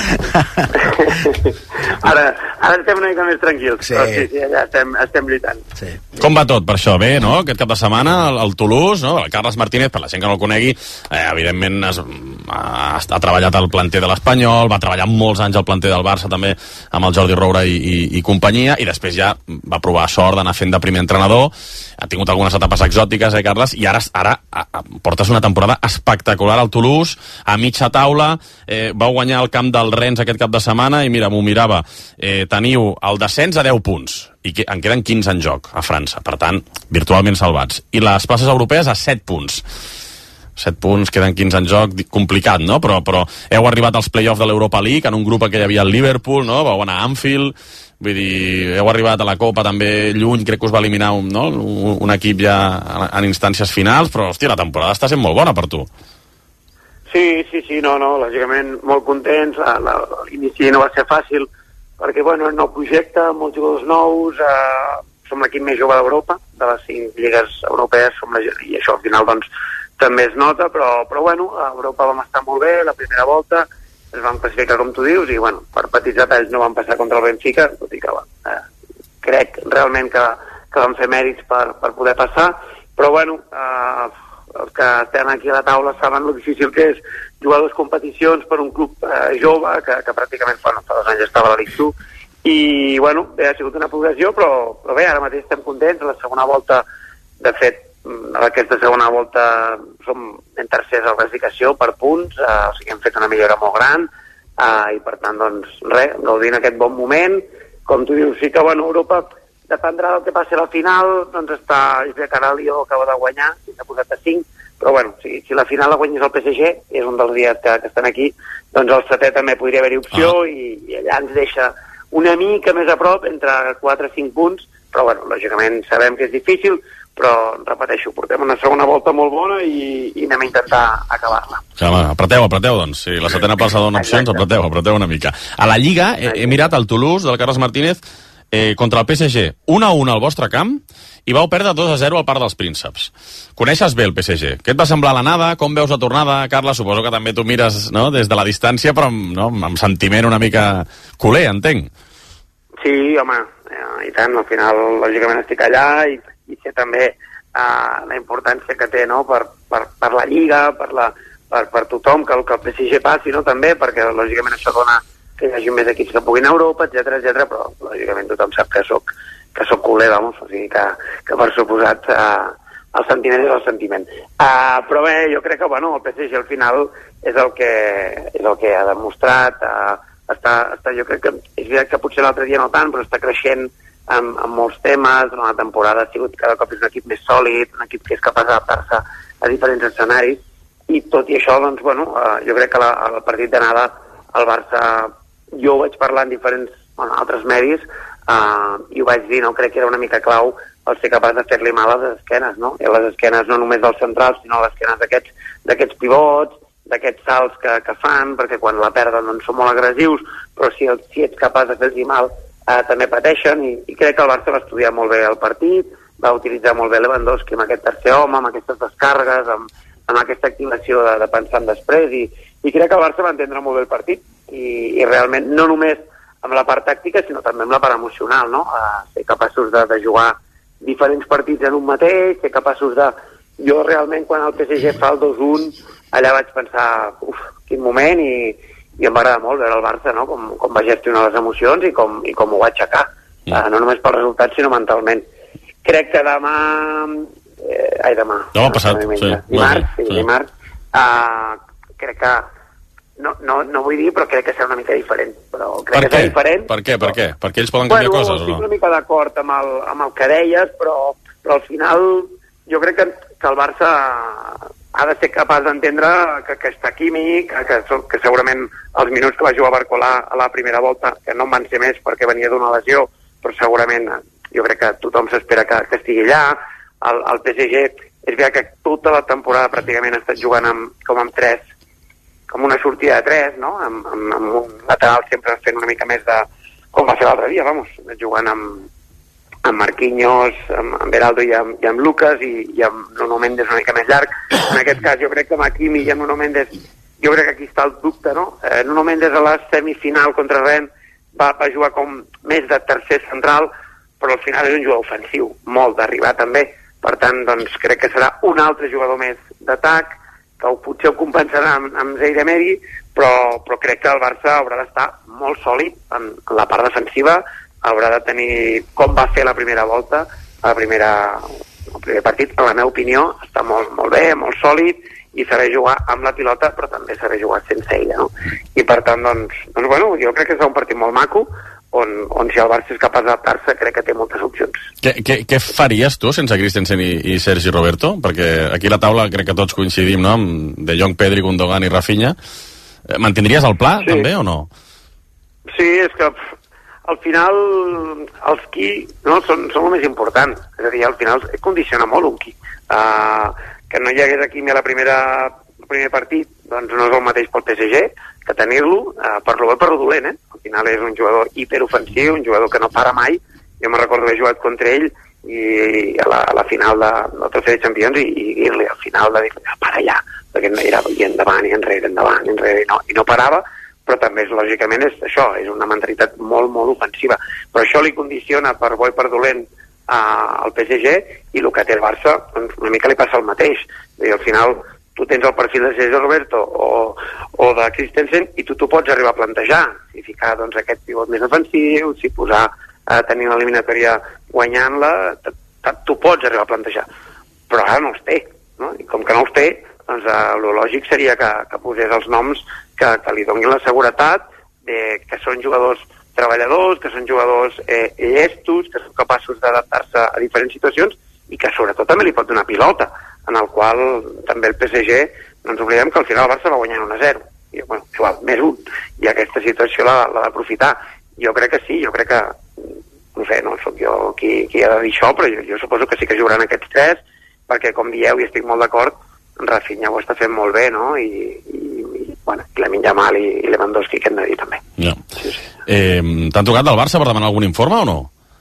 Ara estem una mica més tranquils, sí. Però sí, allà estem lluitant. Sí. Com va tot per això? Bé, no? Aquest cap de setmana, el Toulouse, no? El Carles Martínez, per la gent que no el conegui, evidentment ha treballat al planter de l'Espanyol, va treballar molts anys al planter del Barça també amb el Jordi Roura i companyia, i després ja va provar sort d'anar fent de primer entrenador. Ha tingut algunes etapes exòtiques, Carles, i ara portes una temporada espectacular al Toulouse, a mitja taula, vau guanyar el camp del Rennes aquest cap de setmana, i mira, m'ho mirava, teniu el descens a 10 punts, i en queden 15 en joc a França, per tant, virtualment salvats, i les places europees a 7 punts. 7 punts, queden 15 en joc, complicat, no? Però heu arribat als play-offs de l'Europa League, en un grup que hi havia el Liverpool, no? Vau anar a Anfield, vull dir, heu arribat a la Copa també lluny, crec que us va eliminar un equip ja en instàncies finals, però, hòstia, la temporada està sent molt bona per tu. Sí, no, lògicament molt contents, l'inici no va ser fàcil, perquè, bueno, nou projecte, molts jugadors nous, som l'equip més jove d'Europa, de les 5 lligues europees, i això al final, doncs, també es nota, però bueno, a Europa vam estar molt bé, la primera volta, es van classificar com tu dius, i bueno, per petits detalls no van passar contra el Benfica, tot i que crec realment que van fer mèrits per poder passar, però bueno, els que estem aquí a la taula saben lo difícil que és jugar 2 competicions per un club jove que pràcticament fa 2 anys estava a la Ligue 2, i bueno, bé, ha sigut una progressió, però bé, ara mateix estem contents. La segona volta, de fet, aquesta segona volta som en tercers a la classificació per punts, o sigui, hem fet una millora molt gran, i per tant, doncs, res, gaudint aquest bon moment. Com tu dius, sí que, bueno, Europa dependrà del que passi a la final, doncs està, és que ara el Lió acaba de guanyar, s'ha posat a 5, però bueno, si la final la guanyés el PSG, és un dels dies que estan aquí, doncs el setè també podria haver-hi opció, i allà ens deixa una mica més a prop, entre 4 i 5 punts, però bueno, lògicament sabem que és difícil, però, repeteixo, portem una segona volta molt bona i anem a intentar acabar-la. Sí, home, apreteu, doncs. Si la setena plaça dona opcions, apreteu una mica. A la Lliga he mirat el Toulouse, del Carles Martínez, contra el PSG, 1-1 al vostre camp, i vau perdre 2-0 al Parc dels Prínceps. Coneixes bé el PSG. Què et va semblar l'anada? Com veus la tornada? Carles, suposo que també tu mires, no?, des de la distància, però amb sentiment una mica culer, entenc. Sí, home, i tant, al final, lògicament, estic allà i sé també la importància que té, no?, per la Lliga, per tothom, que el PSG passi, no?, també, perquè, lògicament, això dona que hi hagi més equips que puguin a Europa, etc, però, lògicament, tothom sap que soc culer, vamos, o sigui que per suposat el sentiment és el sentiment. Però bé, jo crec que, bueno, el PSG al final és el que ha demostrat, jo crec que és veritat que potser l'altre dia no tant, però està creixent amb molts temes. La temporada ha sigut cada cop un equip més sòlid, un equip que és capaç d'adaptar-se a diferents escenaris, i tot i això, doncs, bueno, jo crec que al partit d'anada el Barça, jo ho vaig parlar en diferents altres medis, i ho vaig dir, no? Crec que era una mica clau el ser capaç de fer-li mal a les esquenes, no? I a les esquenes no només dels centrals, sinó a les esquenes d'aquests pivots, d'aquests salts que fan, perquè quan la perden doncs són molt agressius, però si ets capaç de fer-los mal, també pateixen, i crec que el Barça va estudiar molt bé el partit, va utilitzar molt bé Lewandowski amb aquest tercer home, amb aquestes descàrregues, amb aquesta activació de pensar en després, i crec que el Barça va entendre molt bé el partit, i realment no només amb la part tàctica, sinó també amb la part emocional, no? Ser capaços de jugar diferents partits en un mateix, ser capaços de... Jo realment, quan el PSG fa el 2-1, allà vaig pensar, quin moment, i em va agradar molt veure el Barça, no?, com va gestionar les emocions i com ho va aixecar, no només pel resultat, sinó mentalment. Crec que demà... No, passat, sí. Dimarts, crec que no vull dir, però crec que serà una mica diferent. Però crec que serà diferent. Per què? Perquè ells poden canviar coses, o no? Estic una mica d'acord amb el que deies, però al final jo crec que el Barça ha de ser capaç d'entendre que està químic, que segurament els minuts que va jugar Barcolà a la primera volta, que no en van ser més perquè venia d'una lesió, però segurament jo crec que tothom s'espera que estigui allà. El PSG és veritat que tota la temporada pràcticament ha estat jugant com amb 3, com una sortida de 3, no?, amb un lateral sempre fent una mica més de... com va fer l'altre dia, jugant amb Marquinhos, amb Beraldo i amb Lucas, i amb Nuno Mendes una mica més llarg. En aquest cas jo crec que amb Hakimi i amb Nuno Mendes, jo crec que aquí està el dubte, no? Nuno Mendes a la semifinal contra Rennes va jugar com més de tercer central, però al final és un jugador ofensiu, molt d'arribar també. Per tant, doncs, crec que serà un altre jugador més d'atac, que potser ho compensarà amb Zaire Emery, però crec que el Barça haurà d'estar molt sòlid en la part defensiva, haurà de tenir, com va fer la primera volta, el primer partit, en la meva opinió, està molt bé, molt sòlid, i saber jugar amb la pilota, però també saber jugar sense ella, no? I per tant, doncs bueno, jo crec que serà un partit molt maco, on si el Barça és capaç d'adaptar-se, crec que té moltes opcions. Què faries tu sense Christensen i Sergi Roberto? Perquè aquí a la taula crec que tots coincidim, no?, amb De Jong, Pedri, Gundogan i Rafinha. Mantindries el pla, també, o no? Sí, és que al final els qui són el més important. És a dir, al final condiciona molt un qui. Que no hi hagués aquí a la primer partit, doncs no és el mateix pel PSG que tenir-lo, per lo bé per lo dolent, Al final és un jugador hiperofensiu, un jugador que no para mai. Jo me'n recordo haver jugat contra ell i a la final del Trofeu de Champions i dir-li al final de dir-li, para allà, perquè era i endavant i enrere, i no parava, però també lògicament és això, és una mentalitat molt, molt ofensiva. Però això li condiciona per bo i per dolent al PSG, i el que té el Barça, doncs una mica li passa el mateix. I al final tu tens el perfil de Sergio Roberto o de Christensen i tu t'ho pots arribar a plantejar, si ficar doncs, aquest pivot més defensiu, si posar tenir l'eliminatòria guanyant-la, t'ho pots arribar a plantejar, però ara no els té, no? I com que no els té, doncs el lògic seria que posés els noms que li donin la seguretat que són jugadors treballadors, que són jugadors llestos, que són capaços d'adaptar-se a diferents situacions i que sobretot també li pot donar pilota, en el qual també el PSG, no ens oblidem que al final el Barça va guanyant 1-0, i bueno, igual, més 1, i aquesta situació l'ha d'aprofitar. Jo crec que sí, jo crec que, no sé, no soc jo qui ha de dir això, però jo suposo que sí que jugaran aquests 3, perquè com dieu, i estic molt d'acord, Rafinha ho està fent molt bé, no? I Lamine Yamal i Lewandowski, que hem de dir també. Ja. Sí. T'han trucat del Barça per demanar algun informe o no?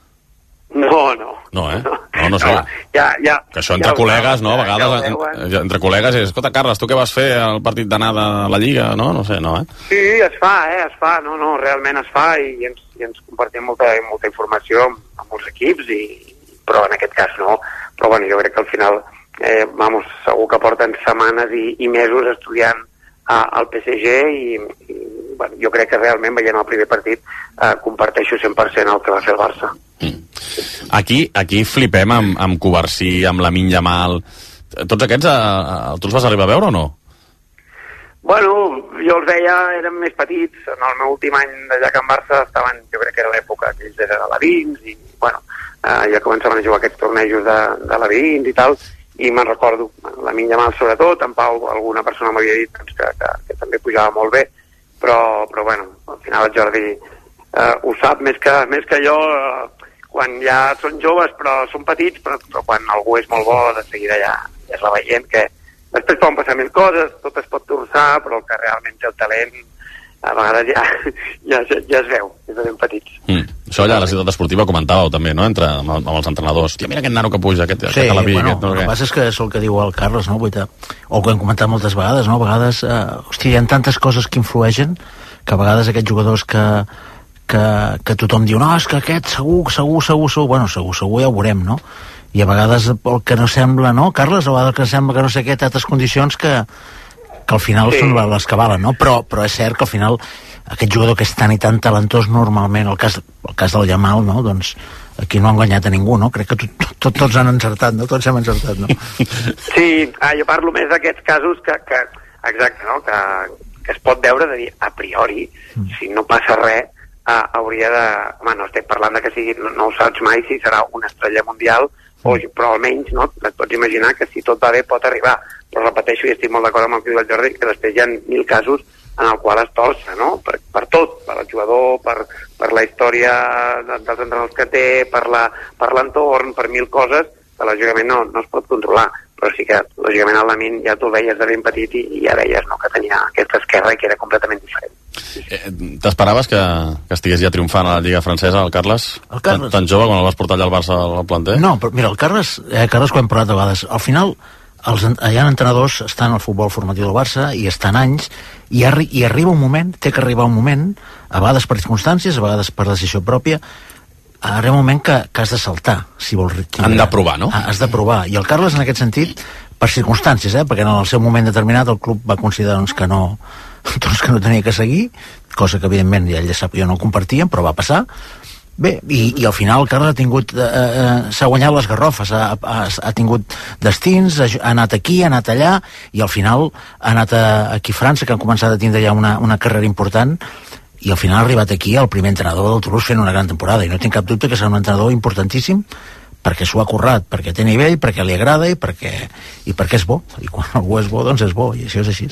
No. No, no sé. Ja, que això entre col·legues, no? A vegades entre col·legues és, escolta, Carles, tu què vas fer al partit d'anada a la Lliga? No sé, no, Sí, es fa, no, realment es fa i ens compartim molta informació amb molts equips, però en aquest cas no. Però bueno, jo crec que al final, segur que porten setmanes i mesos estudiant al PSG i bueno, jo crec que realment veient el primer partit comparteixo 100% el que va fer el Barça. Aquí flipem amb Covarsí, amb Lamine Yamal. Tots aquests tu els vas arribar a veure o no? Bueno, jo els veia, eren més petits. En el meu últim any d'allà a Can Barça estaven, jo crec que era l'època que ells eren alevins i bueno, ja començaven a jugar aquests tornejos de alevins i tal, i me'n recordo, Lamine Yamal sobretot, en Pau alguna persona m'havia dit doncs, que també pujava molt bé, però bueno, al final el Jordi ho sap més que jo, quan ja són joves però són petits, però quan algú és molt bo de seguida ja es va veient que després poden passar mil coses, tot es pot torçar, però el que realment té el talent a vegades ja es veu, des de ben petits. Això allà a la ciutat esportiva comentàveu també, no?, amb els entrenadors. Hòstia, mira aquest nano que puja, aquest alabí. Bueno, el que passa és que és el que diu el Carles, no? O que hem comentat moltes vegades, no? A vegades, hi ha tantes coses que influeixen que a vegades aquests jugadors que tothom diu, no, és que aquest segur, bueno, segur ja ho veurem, no? I a vegades el que no sembla, no, Carles? A vegades que sembla que no sé què, altres condicions que al final són les que valen, no? Però és cert que al final aquest jugador que és tan i tan talentós normalment, el cas del Yamal, no? Doncs aquí no ha enganyat a ningú, no? Crec que tots han encertat, no? Tots hem encertat, no? Sí, jo parlo més d'aquests casos que exacte, no? Que es pot veure de dir, a priori, si no passa res, hauria de... Home, no estic parlant de que sigui, no ho saps mai si serà una estrella mundial, però almenys, no? Et pots imaginar que si tot va bé pot arribar. Però repeteixo, i estic molt d'acord amb el que diu el Jordi, que després hi ha 1000 casos en el qual es torça, no? Per tot, per el jugador, per la història dels entrenadors que té, per l'entorn, per 1000 coses que lògicament no es pot controlar. Però sí que, lògicament, el Lamine ja tu veies de ben petit i ja veies, no?, que tenia aquesta esquerra i que era completament diferent. T'esperaves que estigués ja triomfant a la Lliga Francesa, el Carles? Tan jove quan el vas portar allà al Barça al planter? No, però mira, el Carles, que ho hem parlat a vegades, al final hi ha entrenadors, estan al futbol formatiu del Barça i estan anys, i arriba un moment, té que arribar un moment, a vegades per circumstàncies, a vegades per decisió pròpia, arriba un moment que has de saltar, si vols. Han de provar, no? Has de provar, i el Carles en aquest sentit, per circumstàncies, perquè en el seu moment determinat el club va considerar que no tenia que seguir, cosa que evidentment ja ell ja sap, jo no compartíem, però va passar. Bé, i al final el Carles ha tingut s'ha guanyat les garrofes, ha tingut destins, ha anat aquí, ha anat allà, i al final ha anat aquí a França, que han començat a tindre ja una carrera important, i al final ha arribat aquí el primer entrenador del Toulouse fent una gran temporada, i no tinc cap dubte que serà un entrenador importantíssim, perquè s'ho ha currat, perquè té nivell, perquè li agrada i perquè és bo, i quan algú és bo, doncs és bo, i això és així.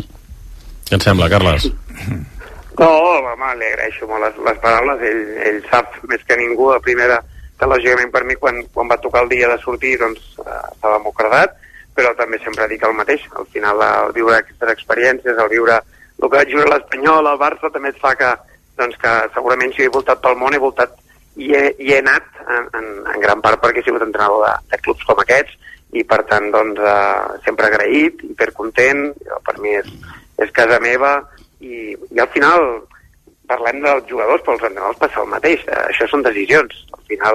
Què et sembla, Carles? No, home, li agraeixo molt les paraules. Ell sap més que ningú a primera que lògicament per mi quan va tocar el dia de sortir doncs estava molt cardat, però també sempre dic el mateix. Al final el viure aquestes experiències, el viure el que vaig viure a l'Espanyol, al Barça, també et fa que segurament si he voltat pel món he voltat i he anat en gran part perquè he sigut entrenador de clubs com aquests i per tant doncs sempre agraït, hipercontent, per mi és casa meva. I al final parlem dels jugadors, però els entrenadors passa el mateix. Això són decisions. Al final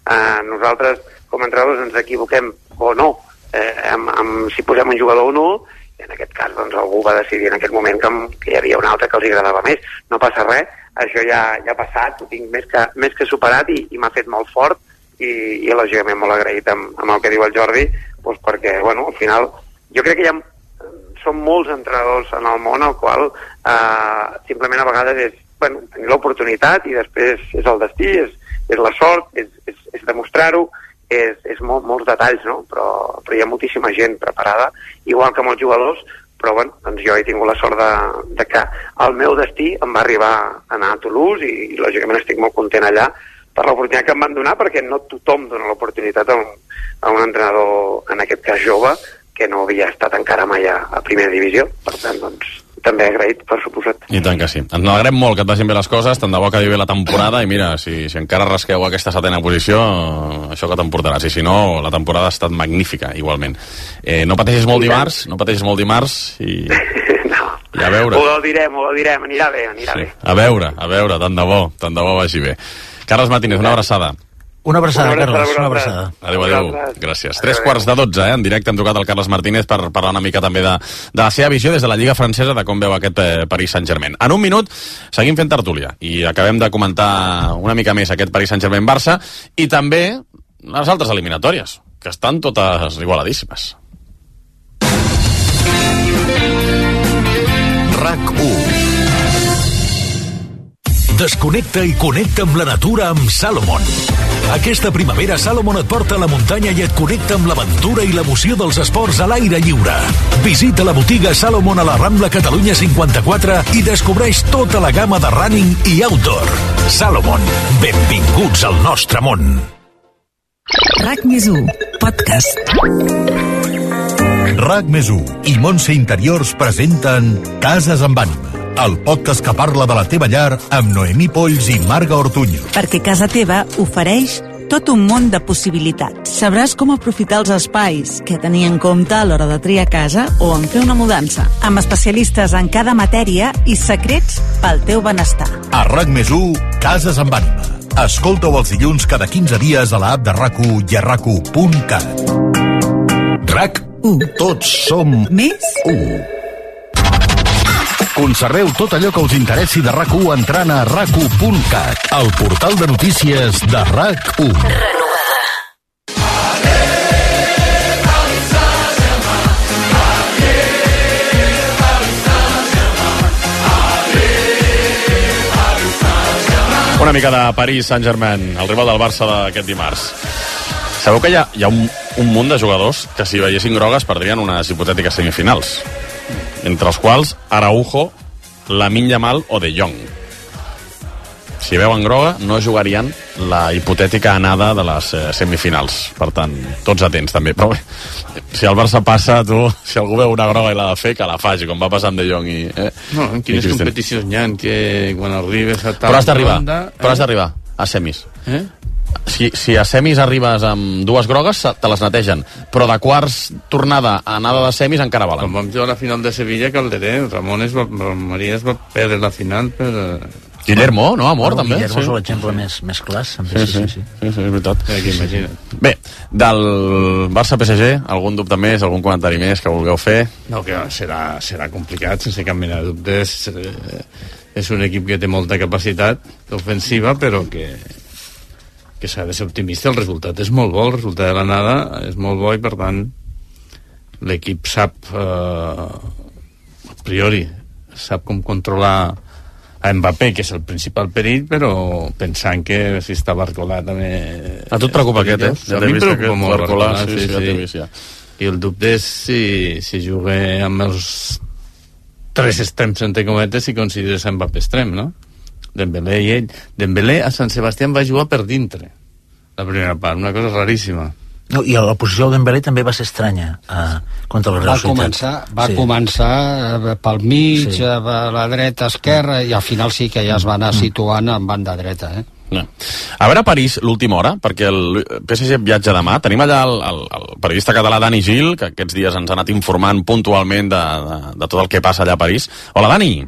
Nosaltres, com a entrenadors, ens equivoquem o no, si posem un jugador o no, i en aquest cas doncs, algú va decidir en aquell moment que hi havia un altre que els agradava més. No passa res, això ja ha passat, ho tinc més que superat i m'ha fet molt fort i lògicament molt agraït amb el que diu el Jordi, doncs perquè, bueno, al final, jo crec que són molts entrenadors en el món al qual simplement a vegades és tenir l'oportunitat i després és el destí, és la sort, és demostrar-ho, és molts detalls, no? Però hi ha moltíssima gent preparada, igual que molts jugadors, però doncs jo he tingut la sort de que el meu destí em va arribar a anar a Toulouse i lògicament estic molt content allà per l'oportunitat que em van donar, perquè no tothom dona l'oportunitat a un entrenador, en aquest cas jove, que no havia estat encara mai a primera divisió. Per tant, doncs, també agraït, per suposat. I tant que sí. Ens alegrem molt que et vagin bé les coses, tant de bo que vagi bé la temporada, i mira, si encara rasqueu aquesta 7ª posició, això que t'emportaràs, i si no, la temporada ha estat magnífica, igualment. No pateixis molt dimarts, i a veure. Ho direm, anirà bé. A veure, tant de bo vagi bé. Carles Martínez, una abraçada. Una abraçada, Carles, una abraçada. Adéu. Gràcies. 3:15, en directe hem trucat al Carles Martínez per parlar una mica també de la seva visió des de la Lliga Francesa, de com veu aquest Paris Saint-Germain. En un minut seguim fent tertúlia i acabem de comentar una mica més aquest Paris Saint-Germain-Barça i també les altres eliminatòries, que estan totes igualadíssimes. RAC1. Desconnecta i connecta amb la natura amb Salomon. Aquesta primavera Salomon et porta a la muntanya i et connecta amb l'aventura i l'emoció dels esports a l'aire lliure. Visita la botiga Salomon a la Rambla Catalunya 54 i descobreix tota la gamma de running i outdoor. Salomon, benvinguts al nostre món. RAC+1, podcast. RAC+1 i Montse Interiors presenten Cases amb ànima, el podcast que parla de la teva llar amb Noemí Polls i Marga Ortuño. Perquè casa teva ofereix tot un món de possibilitats. Sabràs com aprofitar els espais, què tenir en compte a l'hora de triar casa o en fer una mudança, amb especialistes en cada matèria i secrets pel teu benestar. A RAC+1, Cases amb ànima. Escolta-ho els dilluns cada 15 dies a l'app de RAC1 i a RAC1.cat. RAC1. Tots som més 1. Conserveu tot allò que us interessi de RAC1 entrant a RAC1.cat, el portal de notícies de RAC1. Una mica de Paris Saint-Germain, el rival del Barça d'aquest dimarts. Sabeu que hi ha un munt de jugadors que si veiessin grogues perdrien unes hipotètiques semifinals, entre els quals Araujo, Lamine Yamal o De Jong. Si veuen groga, no jugarien la hipotètica anada de les semifinals. Per tant, tots atents també. Però bé, si el Barça passa, si algú veu una groga i l'ha de fer, que la faci, com va passar amb De Jong i... No, en quines competicions hi ha que quan arribes a tal... Però has d'arribar a semis. Si a semis arribes amb dues grogues, te les netegen, però de quarts tornada a anada de semis encara valen. Quan vam jugar a la final de Sevilla, Calderé, Maria es va perdre la final per... Guillermo, no? Ha mort, també. Guillermo és l'exemple més clar. Sí, és veritat. Imagina't. Bé, del Barça-PSG, algun dubte més, algun comentari més que vulgueu fer? No, que serà complicat, sense cap mena de dubtes. És un equip que té molta capacitat ofensiva, però que s'ha de ser optimista. El resultat és molt bo, el resultat de l'anada és molt bo i per tant l'equip sap a priori com controlar a Mbappé, que és el principal perill, però pensant que si està Barcolà també... A tu et preocupa aquest, A mi em preocupa molt Barcolà, sí. I el dubte és si juga amb els tres extrems entre cometes, si consideres Mbappé extrem, no? Dembélé i ell. Dembélé a Sant Sebastián va jugar per dintre la primera part, una cosa raríssima. No, i la posició del Dembélé també va ser estranya contra la Real Societat. Va començar pel mig, a la dreta, esquerra, i al final sí que ja es va anar situant en banda dreta. No. A veure a París l'última hora, perquè el PSG viatja demà. Tenim allà el periodista català Dani Gil, que aquests dies ens ha anat informant puntualment de tot el que passa allà a París. Hola, Dani.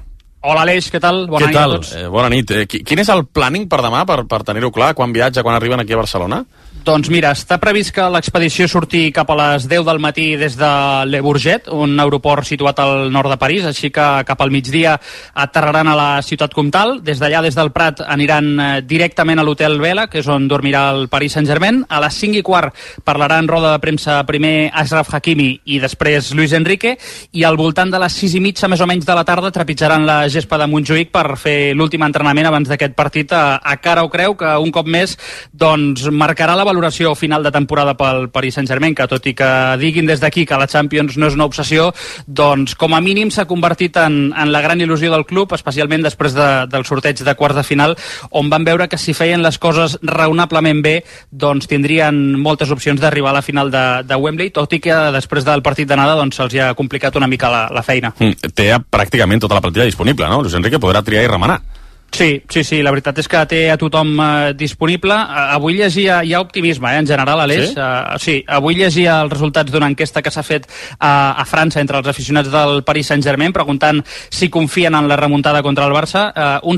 Hola, Aleix, què tal? Bona nit a tots. Bona nit. Quin és el planning per demà, per tenir-ho clar? Quan viatja, quan arriben aquí a Barcelona? Doncs mira, està previst que l'expedició surti cap a les 10 del matí des de Le Bourget, un aeroport situat al nord de París, així que cap al migdia aterraran a la ciutat comtal. Des d'allà, des del Prat, aniran directament a l'hotel Vela, que és on dormirà el Paris Saint-Germain. A les 5:15 parlarà en roda de premsa primer Achraf Hakimi i després Luis Enrique, i al voltant de les 6:30 més o menys de la tarda trepitjaran la gespa de Montjuïc per fer l'últim entrenament abans d'aquest partit a cara o creu, que un cop més doncs marcarà la valoració final de temporada pel Paris Saint-Germain, que tot i que diguin des d'aquí que la Champions no és una obsessió, doncs com a mínim s'ha convertit en la gran il·lusió del club, especialment després del sorteig de quarts de final, on van veure que si feien les coses raonablement bé, doncs tindrien moltes opcions d'arribar a la final de Wembley, tot i que després del partit d'anada doncs se'ls ha complicat una mica la feina. Té pràcticament tota la partida disponible, no? Luis Enrique podrà triar i remenar. Sí, la veritat és que té a tothom disponible. Avui llegia, hi ha optimisme, en general, Aleix. Sí, avui llegia els resultats d'una enquesta que s'ha fet a França entre els aficionats del Paris Saint-Germain, preguntant si confien en la remuntada contra el Barça. Un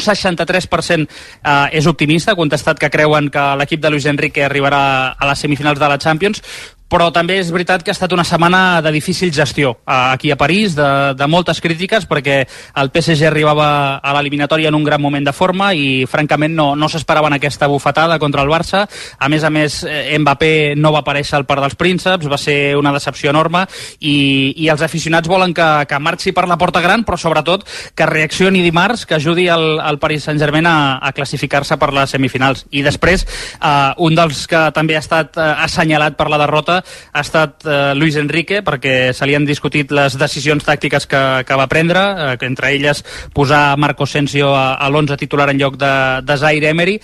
63% és optimista, ha contestat que creuen que l'equip de Luis Enrique arribarà a les semifinals de la Champions, però també és veritat que ha estat una setmana de difícil gestió aquí a París, de moltes crítiques, perquè el PSG arribava a l'eliminatòria en un gran moment de forma i francament no s'esperaven aquesta bufetada contra el Barça. A més, Mbappé no va aparèixer al Parc dels Prínceps, va ser una decepció enorme, i els aficionats volen que marxi per la porta gran, però sobretot que reaccioni dimarts, que ajudi el Paris Saint-Germain a classificar-se per les semifinals. I després, un dels que també ha estat assenyalat per la derrota ha estat Luis Enrique, perquè se li han discutit les decisions tàctiques que va prendre, entre elles posar Marco Asensio a l'11 titular en lloc de Zaire Emery,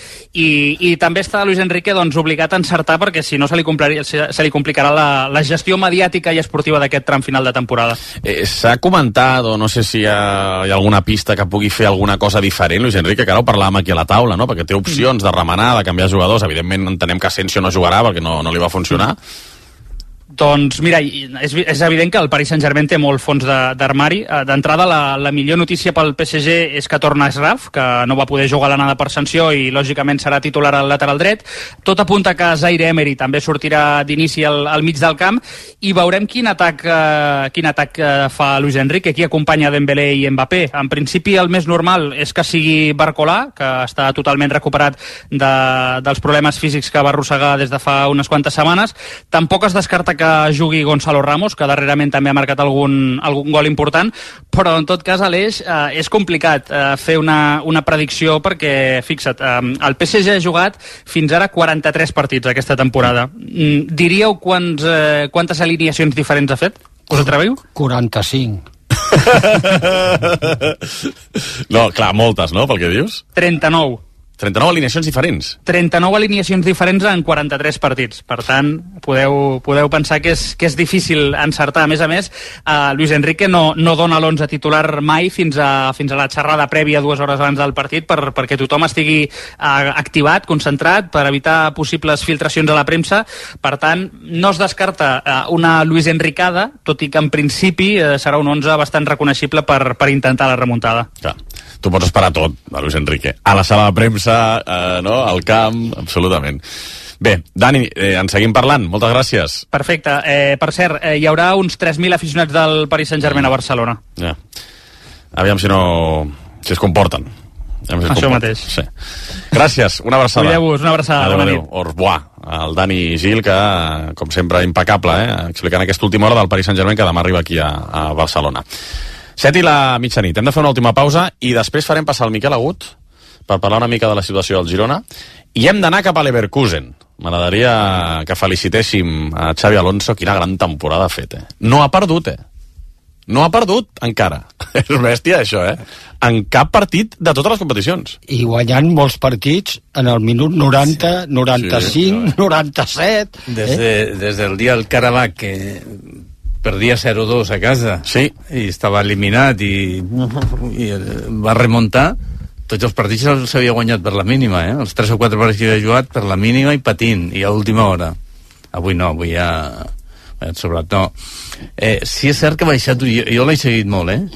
i també està Luis Enrique doncs, obligat a encertar, perquè si no se li complicarà la gestió mediàtica i esportiva d'aquest tram final de temporada. S'ha comentat, o no sé si hi ha alguna pista que pugui fer alguna cosa diferent, Luis Enrique, que ara ho parlàvem aquí a la taula, no? Perquè té opcions de remenar, de canviar jugadors. Evidentment entenem que Asensio no jugarà perquè no li va funcionar. Doncs mira, és evident que el Paris Saint-Germain té molt fons d'armari. D'entrada, la millor notícia pel PSG és que torna Achraf, que no va poder jugar l'anada per sanció i lògicament serà titular al lateral dret. Tot apunta que Zaire Emery també sortirà d'inici al mig del camp, i veurem quin atac fa Luis Enrique, qui acompanya Dembélé i Mbappé. En principi el més normal és que sigui Barcola, que està totalment recuperat dels problemes físics que va arrossegar des de fa unes quantes setmanes. Tampoc es descarta que jugui Gonzalo Ramos, que darrerament també ha marcat algun gol important, però en tot cas, Aleix, és complicat fer una predicció, perquè, fixa't, el PSG ha jugat fins ara 43 partits aquesta temporada. Diríeu quantes alineacions diferents ha fet? Us atreveu? 45. No, clar, moltes, no, pel que dius? 39. 39 alineacions diferents. 39 alineacions diferents en 43 partits. Per tant, podeu pensar que és difícil encertar. A més, Luis Enrique no dona l'11 titular mai fins a la xerrada prèvia 2 hores abans del partit, perquè tothom estigui activat, concentrat, per evitar possibles filtracions a la premsa. Per tant, no es descarta una Luis Enricada, tot i que en principi serà un 11 bastant reconeixible per intentar la remuntada. Clar. Tu pots esperar tot de Luis Enrique. A la sala de premsa, no? Al camp, absolutament. Bé, Dani, en seguim parlant. Moltes gràcies. Perfecte. Per cert, hi haurà uns 3.000 aficionats del Paris Saint-Germain a Barcelona. Ja. Aviam si es comporten. Això mateix. Sí. Gràcies, una abraçada. Cuideu-vos, una abraçada. Adéu. Au revoir. El Dani Gil, que, com sempre, impecable, explicant aquesta última hora del Paris Saint-Germain, que demà arriba aquí a Barcelona. 7 i la mitjanit. Hem de fer una última pausa i després farem passar el Miquel Agut per parlar una mica de la situació del Girona, i hem d'anar cap a Leverkusen. M'agradaria que felicitéssim a Xavi Alonso. Quina gran temporada ha fet, No ha perdut, No ha perdut, encara. És bèstia, això, En cap partit de totes les competicions. I guanyant molts partits en el minut 90, 95, sí, 97. Des del dia del Karabakh, que perdia 0-2 a casa, sí, i estava eliminat i va remuntar. Tots els partits s'havia guanyat per la mínima, els 3 o 4 partits que havia jugat per la mínima i patint, i a última hora. Avui no, avui ja sobretot no. Sí és cert que ha baixat, jo l'he seguit molt,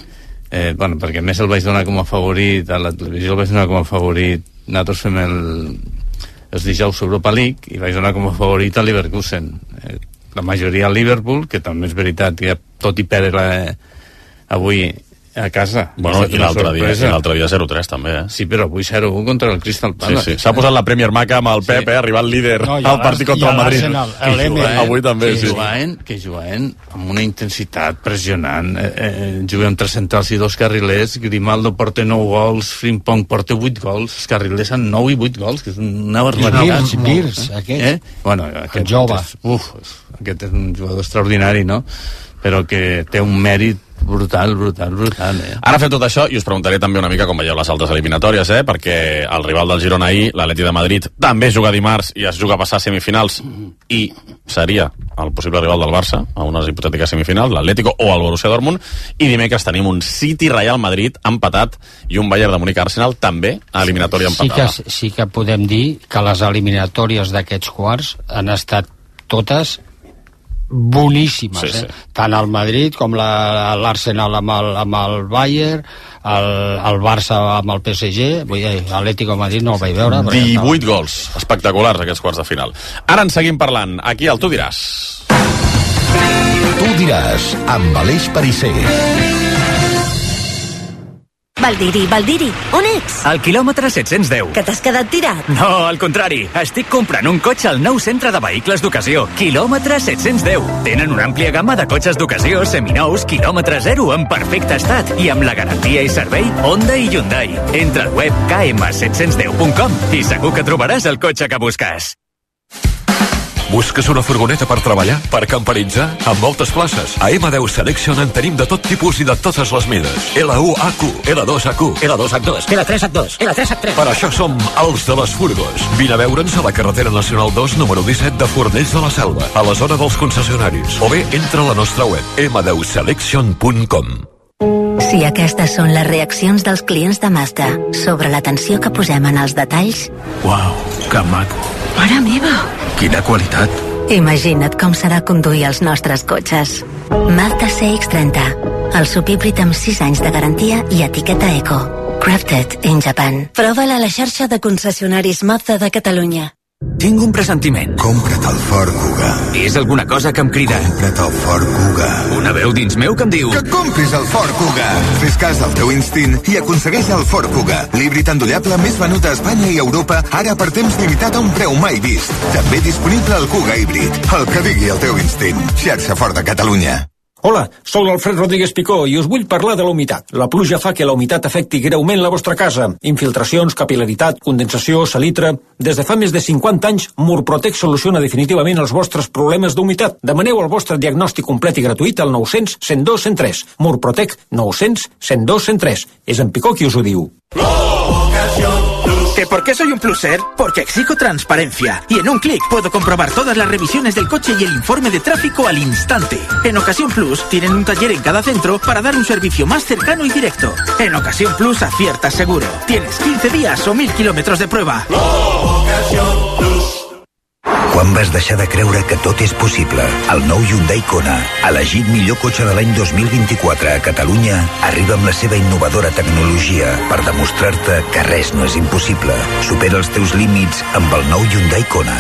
Bueno, perquè més el vaig donar com a favorit, a la televisió el vaig donar com a favorit, nosaltres fem els dijous Europa League, i vaig donar com a favorit a Leverkusen. La majoria al Liverpool, que també és veritat que tot i perdre avui a casa. Bueno, i l'altre dia 0-3 també, Sí, però avui 0-1 contra el Crystal Palace. Sí. S'ha posat la Premier Maca amb el Pep, arribant líder al partit contra el Madrid. Avui també, sí. Que juguen amb una intensitat pressionant. Juguen amb 3 centrals i 2 carrilers. Grimaldo porta 9 gols, Frimpong porta 8 gols. Els carrilers han 9 i 8 gols, que és una barbaritat. Birs, aquest. Bueno, aquest jove. Aquest és un jugador extraordinari, no? Però que té un mèrit brutal. Ara fem tot això i us preguntaré també una mica com veieu les altres eliminatòries, perquè el rival del Girona ahir, l'Atleti de Madrid, també juga dimarts i es juga a passar a semifinals i seria el possible rival del Barça a unes hipotètiques semifinals, l'Atlético o el Borussia Dortmund, i dimecres tenim un City Real Madrid empatat i un Bayern de Múnich Arsenal també a eliminatòria empatada. Sí que podem dir que les eliminatòries d'aquests quarts han estat totes boníssimes, sí. Tant el Madrid com l'Arsenal amb el Bayern, el Barça amb el PSG, vull dir, l'Atlético de Madrid no el vaig veure. 18 gols espectaculars aquests quarts de final. Ara en seguim parlant, aquí al Tu diràs. Tu diràs, amb Aleix Perisser. Valdiri, on ets? Al quilòmetre 710. Que t'has quedat tirat? No, al contrari. Estic comprant un cotxe al nou centre de vehicles d'ocasió. Quilòmetre 710. Tenen una àmplia gamma de cotxes d'ocasió, seminous, quilòmetre zero, en perfecte estat i amb la garantia i servei Honda i Hyundai. Entra al web km710.com i segur que trobaràs el cotxe que busques. Busques una furgoneta per treballar? Per camperitzar? Amb moltes places. A M10 Selection en tenim de tot tipus i de totes les mides. L1HQ, L2HQ, L2H2, L3H2, L3H3. Per això som els de les furgos. Vine a veure'ns a la carretera nacional 2, número 17 de Fornells de la Selva, a la zona dels concessionaris. O bé, entra a la nostra web, m10selection.com. Si aquestes són les reaccions dels clients de Mazda sobre l'atenció que posem en els detalls... Uau, que maco. Mare meva! Quina qualitat. Imagina't com serà conduir els nostres cotxes. Mazda CX-30, el subhíbrid amb 6 anys de garantia i etiqueta Eco. Crafted in Japan. Prova-la a la xarxa de concessionaris Mazda de Catalunya. Tinc un pressentiment. Compra't el Ford Kuga. És alguna cosa que em crida. Compra't el Ford Kuga. Una veu dins meu que em diu... Que compris el Ford Kuga. Fes cas del teu instint i aconsegueix el Ford Kuga. L'híbrid endollable més venut a Espanya i Europa, ara per temps limitat a un preu mai vist. També disponible el Kuga híbrid. El que digui el teu instint. Xarxa Ford de Catalunya. Hola, sóc l'Alfred Rodríguez Picó i us vull parlar de la humitat. La pluja fa que la humitat afecti greument la vostra casa. Infiltracions, capil·laritat, condensació, salitre... Des de fa més de 50 anys, Murprotec soluciona definitivament els vostres problemes d'humitat. Demaneu el vostre diagnòstic complet i gratuït al 900 102 103. Murprotec 900 102 103. És en Picó qui us ho diu. ¿Que por qué soy un pluser? Porque exijo transparencia. Y en un clic puedo comprobar todas las revisiones del coche y el informe de tráfico al instante. En Ocasión Plus tienen un taller en cada centro para dar un servicio más cercano y directo. En Ocasión Plus aciertas seguro. Tienes 15 días o 1000 kilómetros de prueba. Quan vas deixar de creure que tot és possible? El nou Hyundai Kona, elegit millor cotxe de l'any 2024 a Catalunya, arriba amb la seva innovadora tecnologia per demostrar-te que res no és impossible. Supera els teus límits amb el nou Hyundai Kona.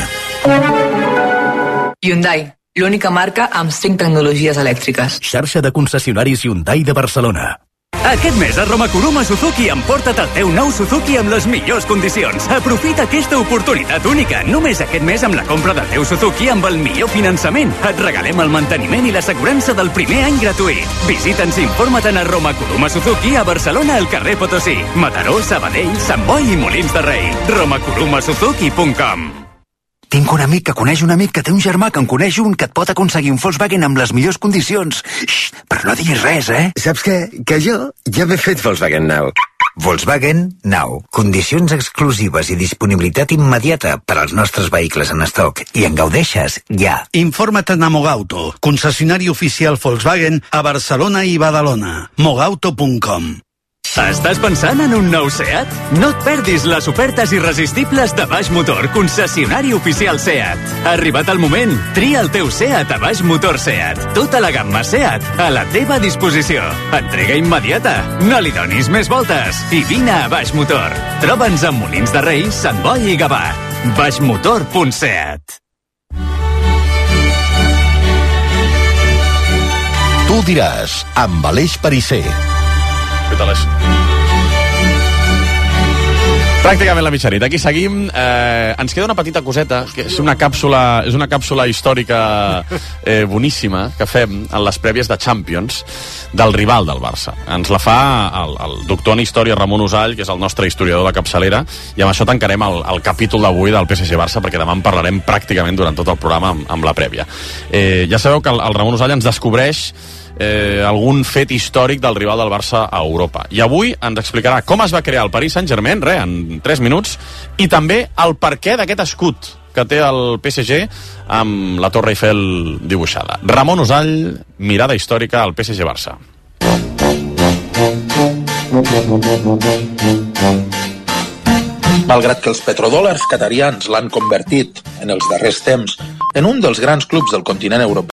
Hyundai, l'única marca amb 5 tecnologies elèctriques. Xarxa de concessionaris Hyundai de Barcelona. Aquest mes a Roma Kuruma Suzuki emporta't el teu nou Suzuki amb les millors condicions. Aprofita aquesta oportunitat única. Només aquest mes amb la compra del teu Suzuki amb el millor finançament. Et regalem el manteniment i l'assegurança del primer any gratuït. Visita'ns i informa't a Roma Kuruma Suzuki a Barcelona al carrer Potosí, Mataró, Sabadell, Sant Boi i Molins de Rei. romakurumasuzuki.com. Tinc un amic que coneix un amic que té un germà que en coneix un que et pot aconseguir un Volkswagen amb les millors condicions. Xxt, però no diguis res, eh? Saps què? Que jo ja m'he fet Volkswagen Now. Volkswagen Now. Condicions exclusives i disponibilitat immediata per als nostres vehicles en estoc. I en gaudeixes ja. Informa't a Mogauto, concessionari oficial Volkswagen a Barcelona i Badalona. Mogauto.com. Estàs pensant en un nou SEAT? No et perdis les ofertes irresistibles de Baix Motor, concessionari oficial SEAT. Ha arribat el moment. Tria el teu SEAT a Baix Motor SEAT. Tota la gamma SEAT a la teva disposició. Entrega immediata. No li donis més voltes. I vine a Baix Motor. Troba'ns a Molins de Rei, Sant Boi i Gavà. baixmotor.seat. Tu diràs, amb Aleix Perisser. Què tal és? Pràcticament la mitjanit. Aquí seguim. Ens queda una petita coseta, que és una càpsula històrica boníssima que fem en les prèvies de Champions del rival del Barça. Ens la fa el doctor en història Ramon Usall, que és el nostre historiador de capçalera, i amb això tancarem el capítol d'avui del PSG-Barça, perquè demà en parlarem pràcticament durant tot el programa amb la prèvia. Ja sabeu que el Ramon Usall ens descobreix algun fet històric del rival del Barça a Europa. I avui ens explicarà com es va crear el Paris Saint-Germain, en 3 minuts, i també el perquè d'aquest escut que té el PSG amb la Torre Eiffel dibuixada. Ramon Usall, mirada històrica al PSG-Barça. Malgrat que els petrodòlars qatarians l'han convertit en els darrers temps en un dels grans clubs del continent europeu,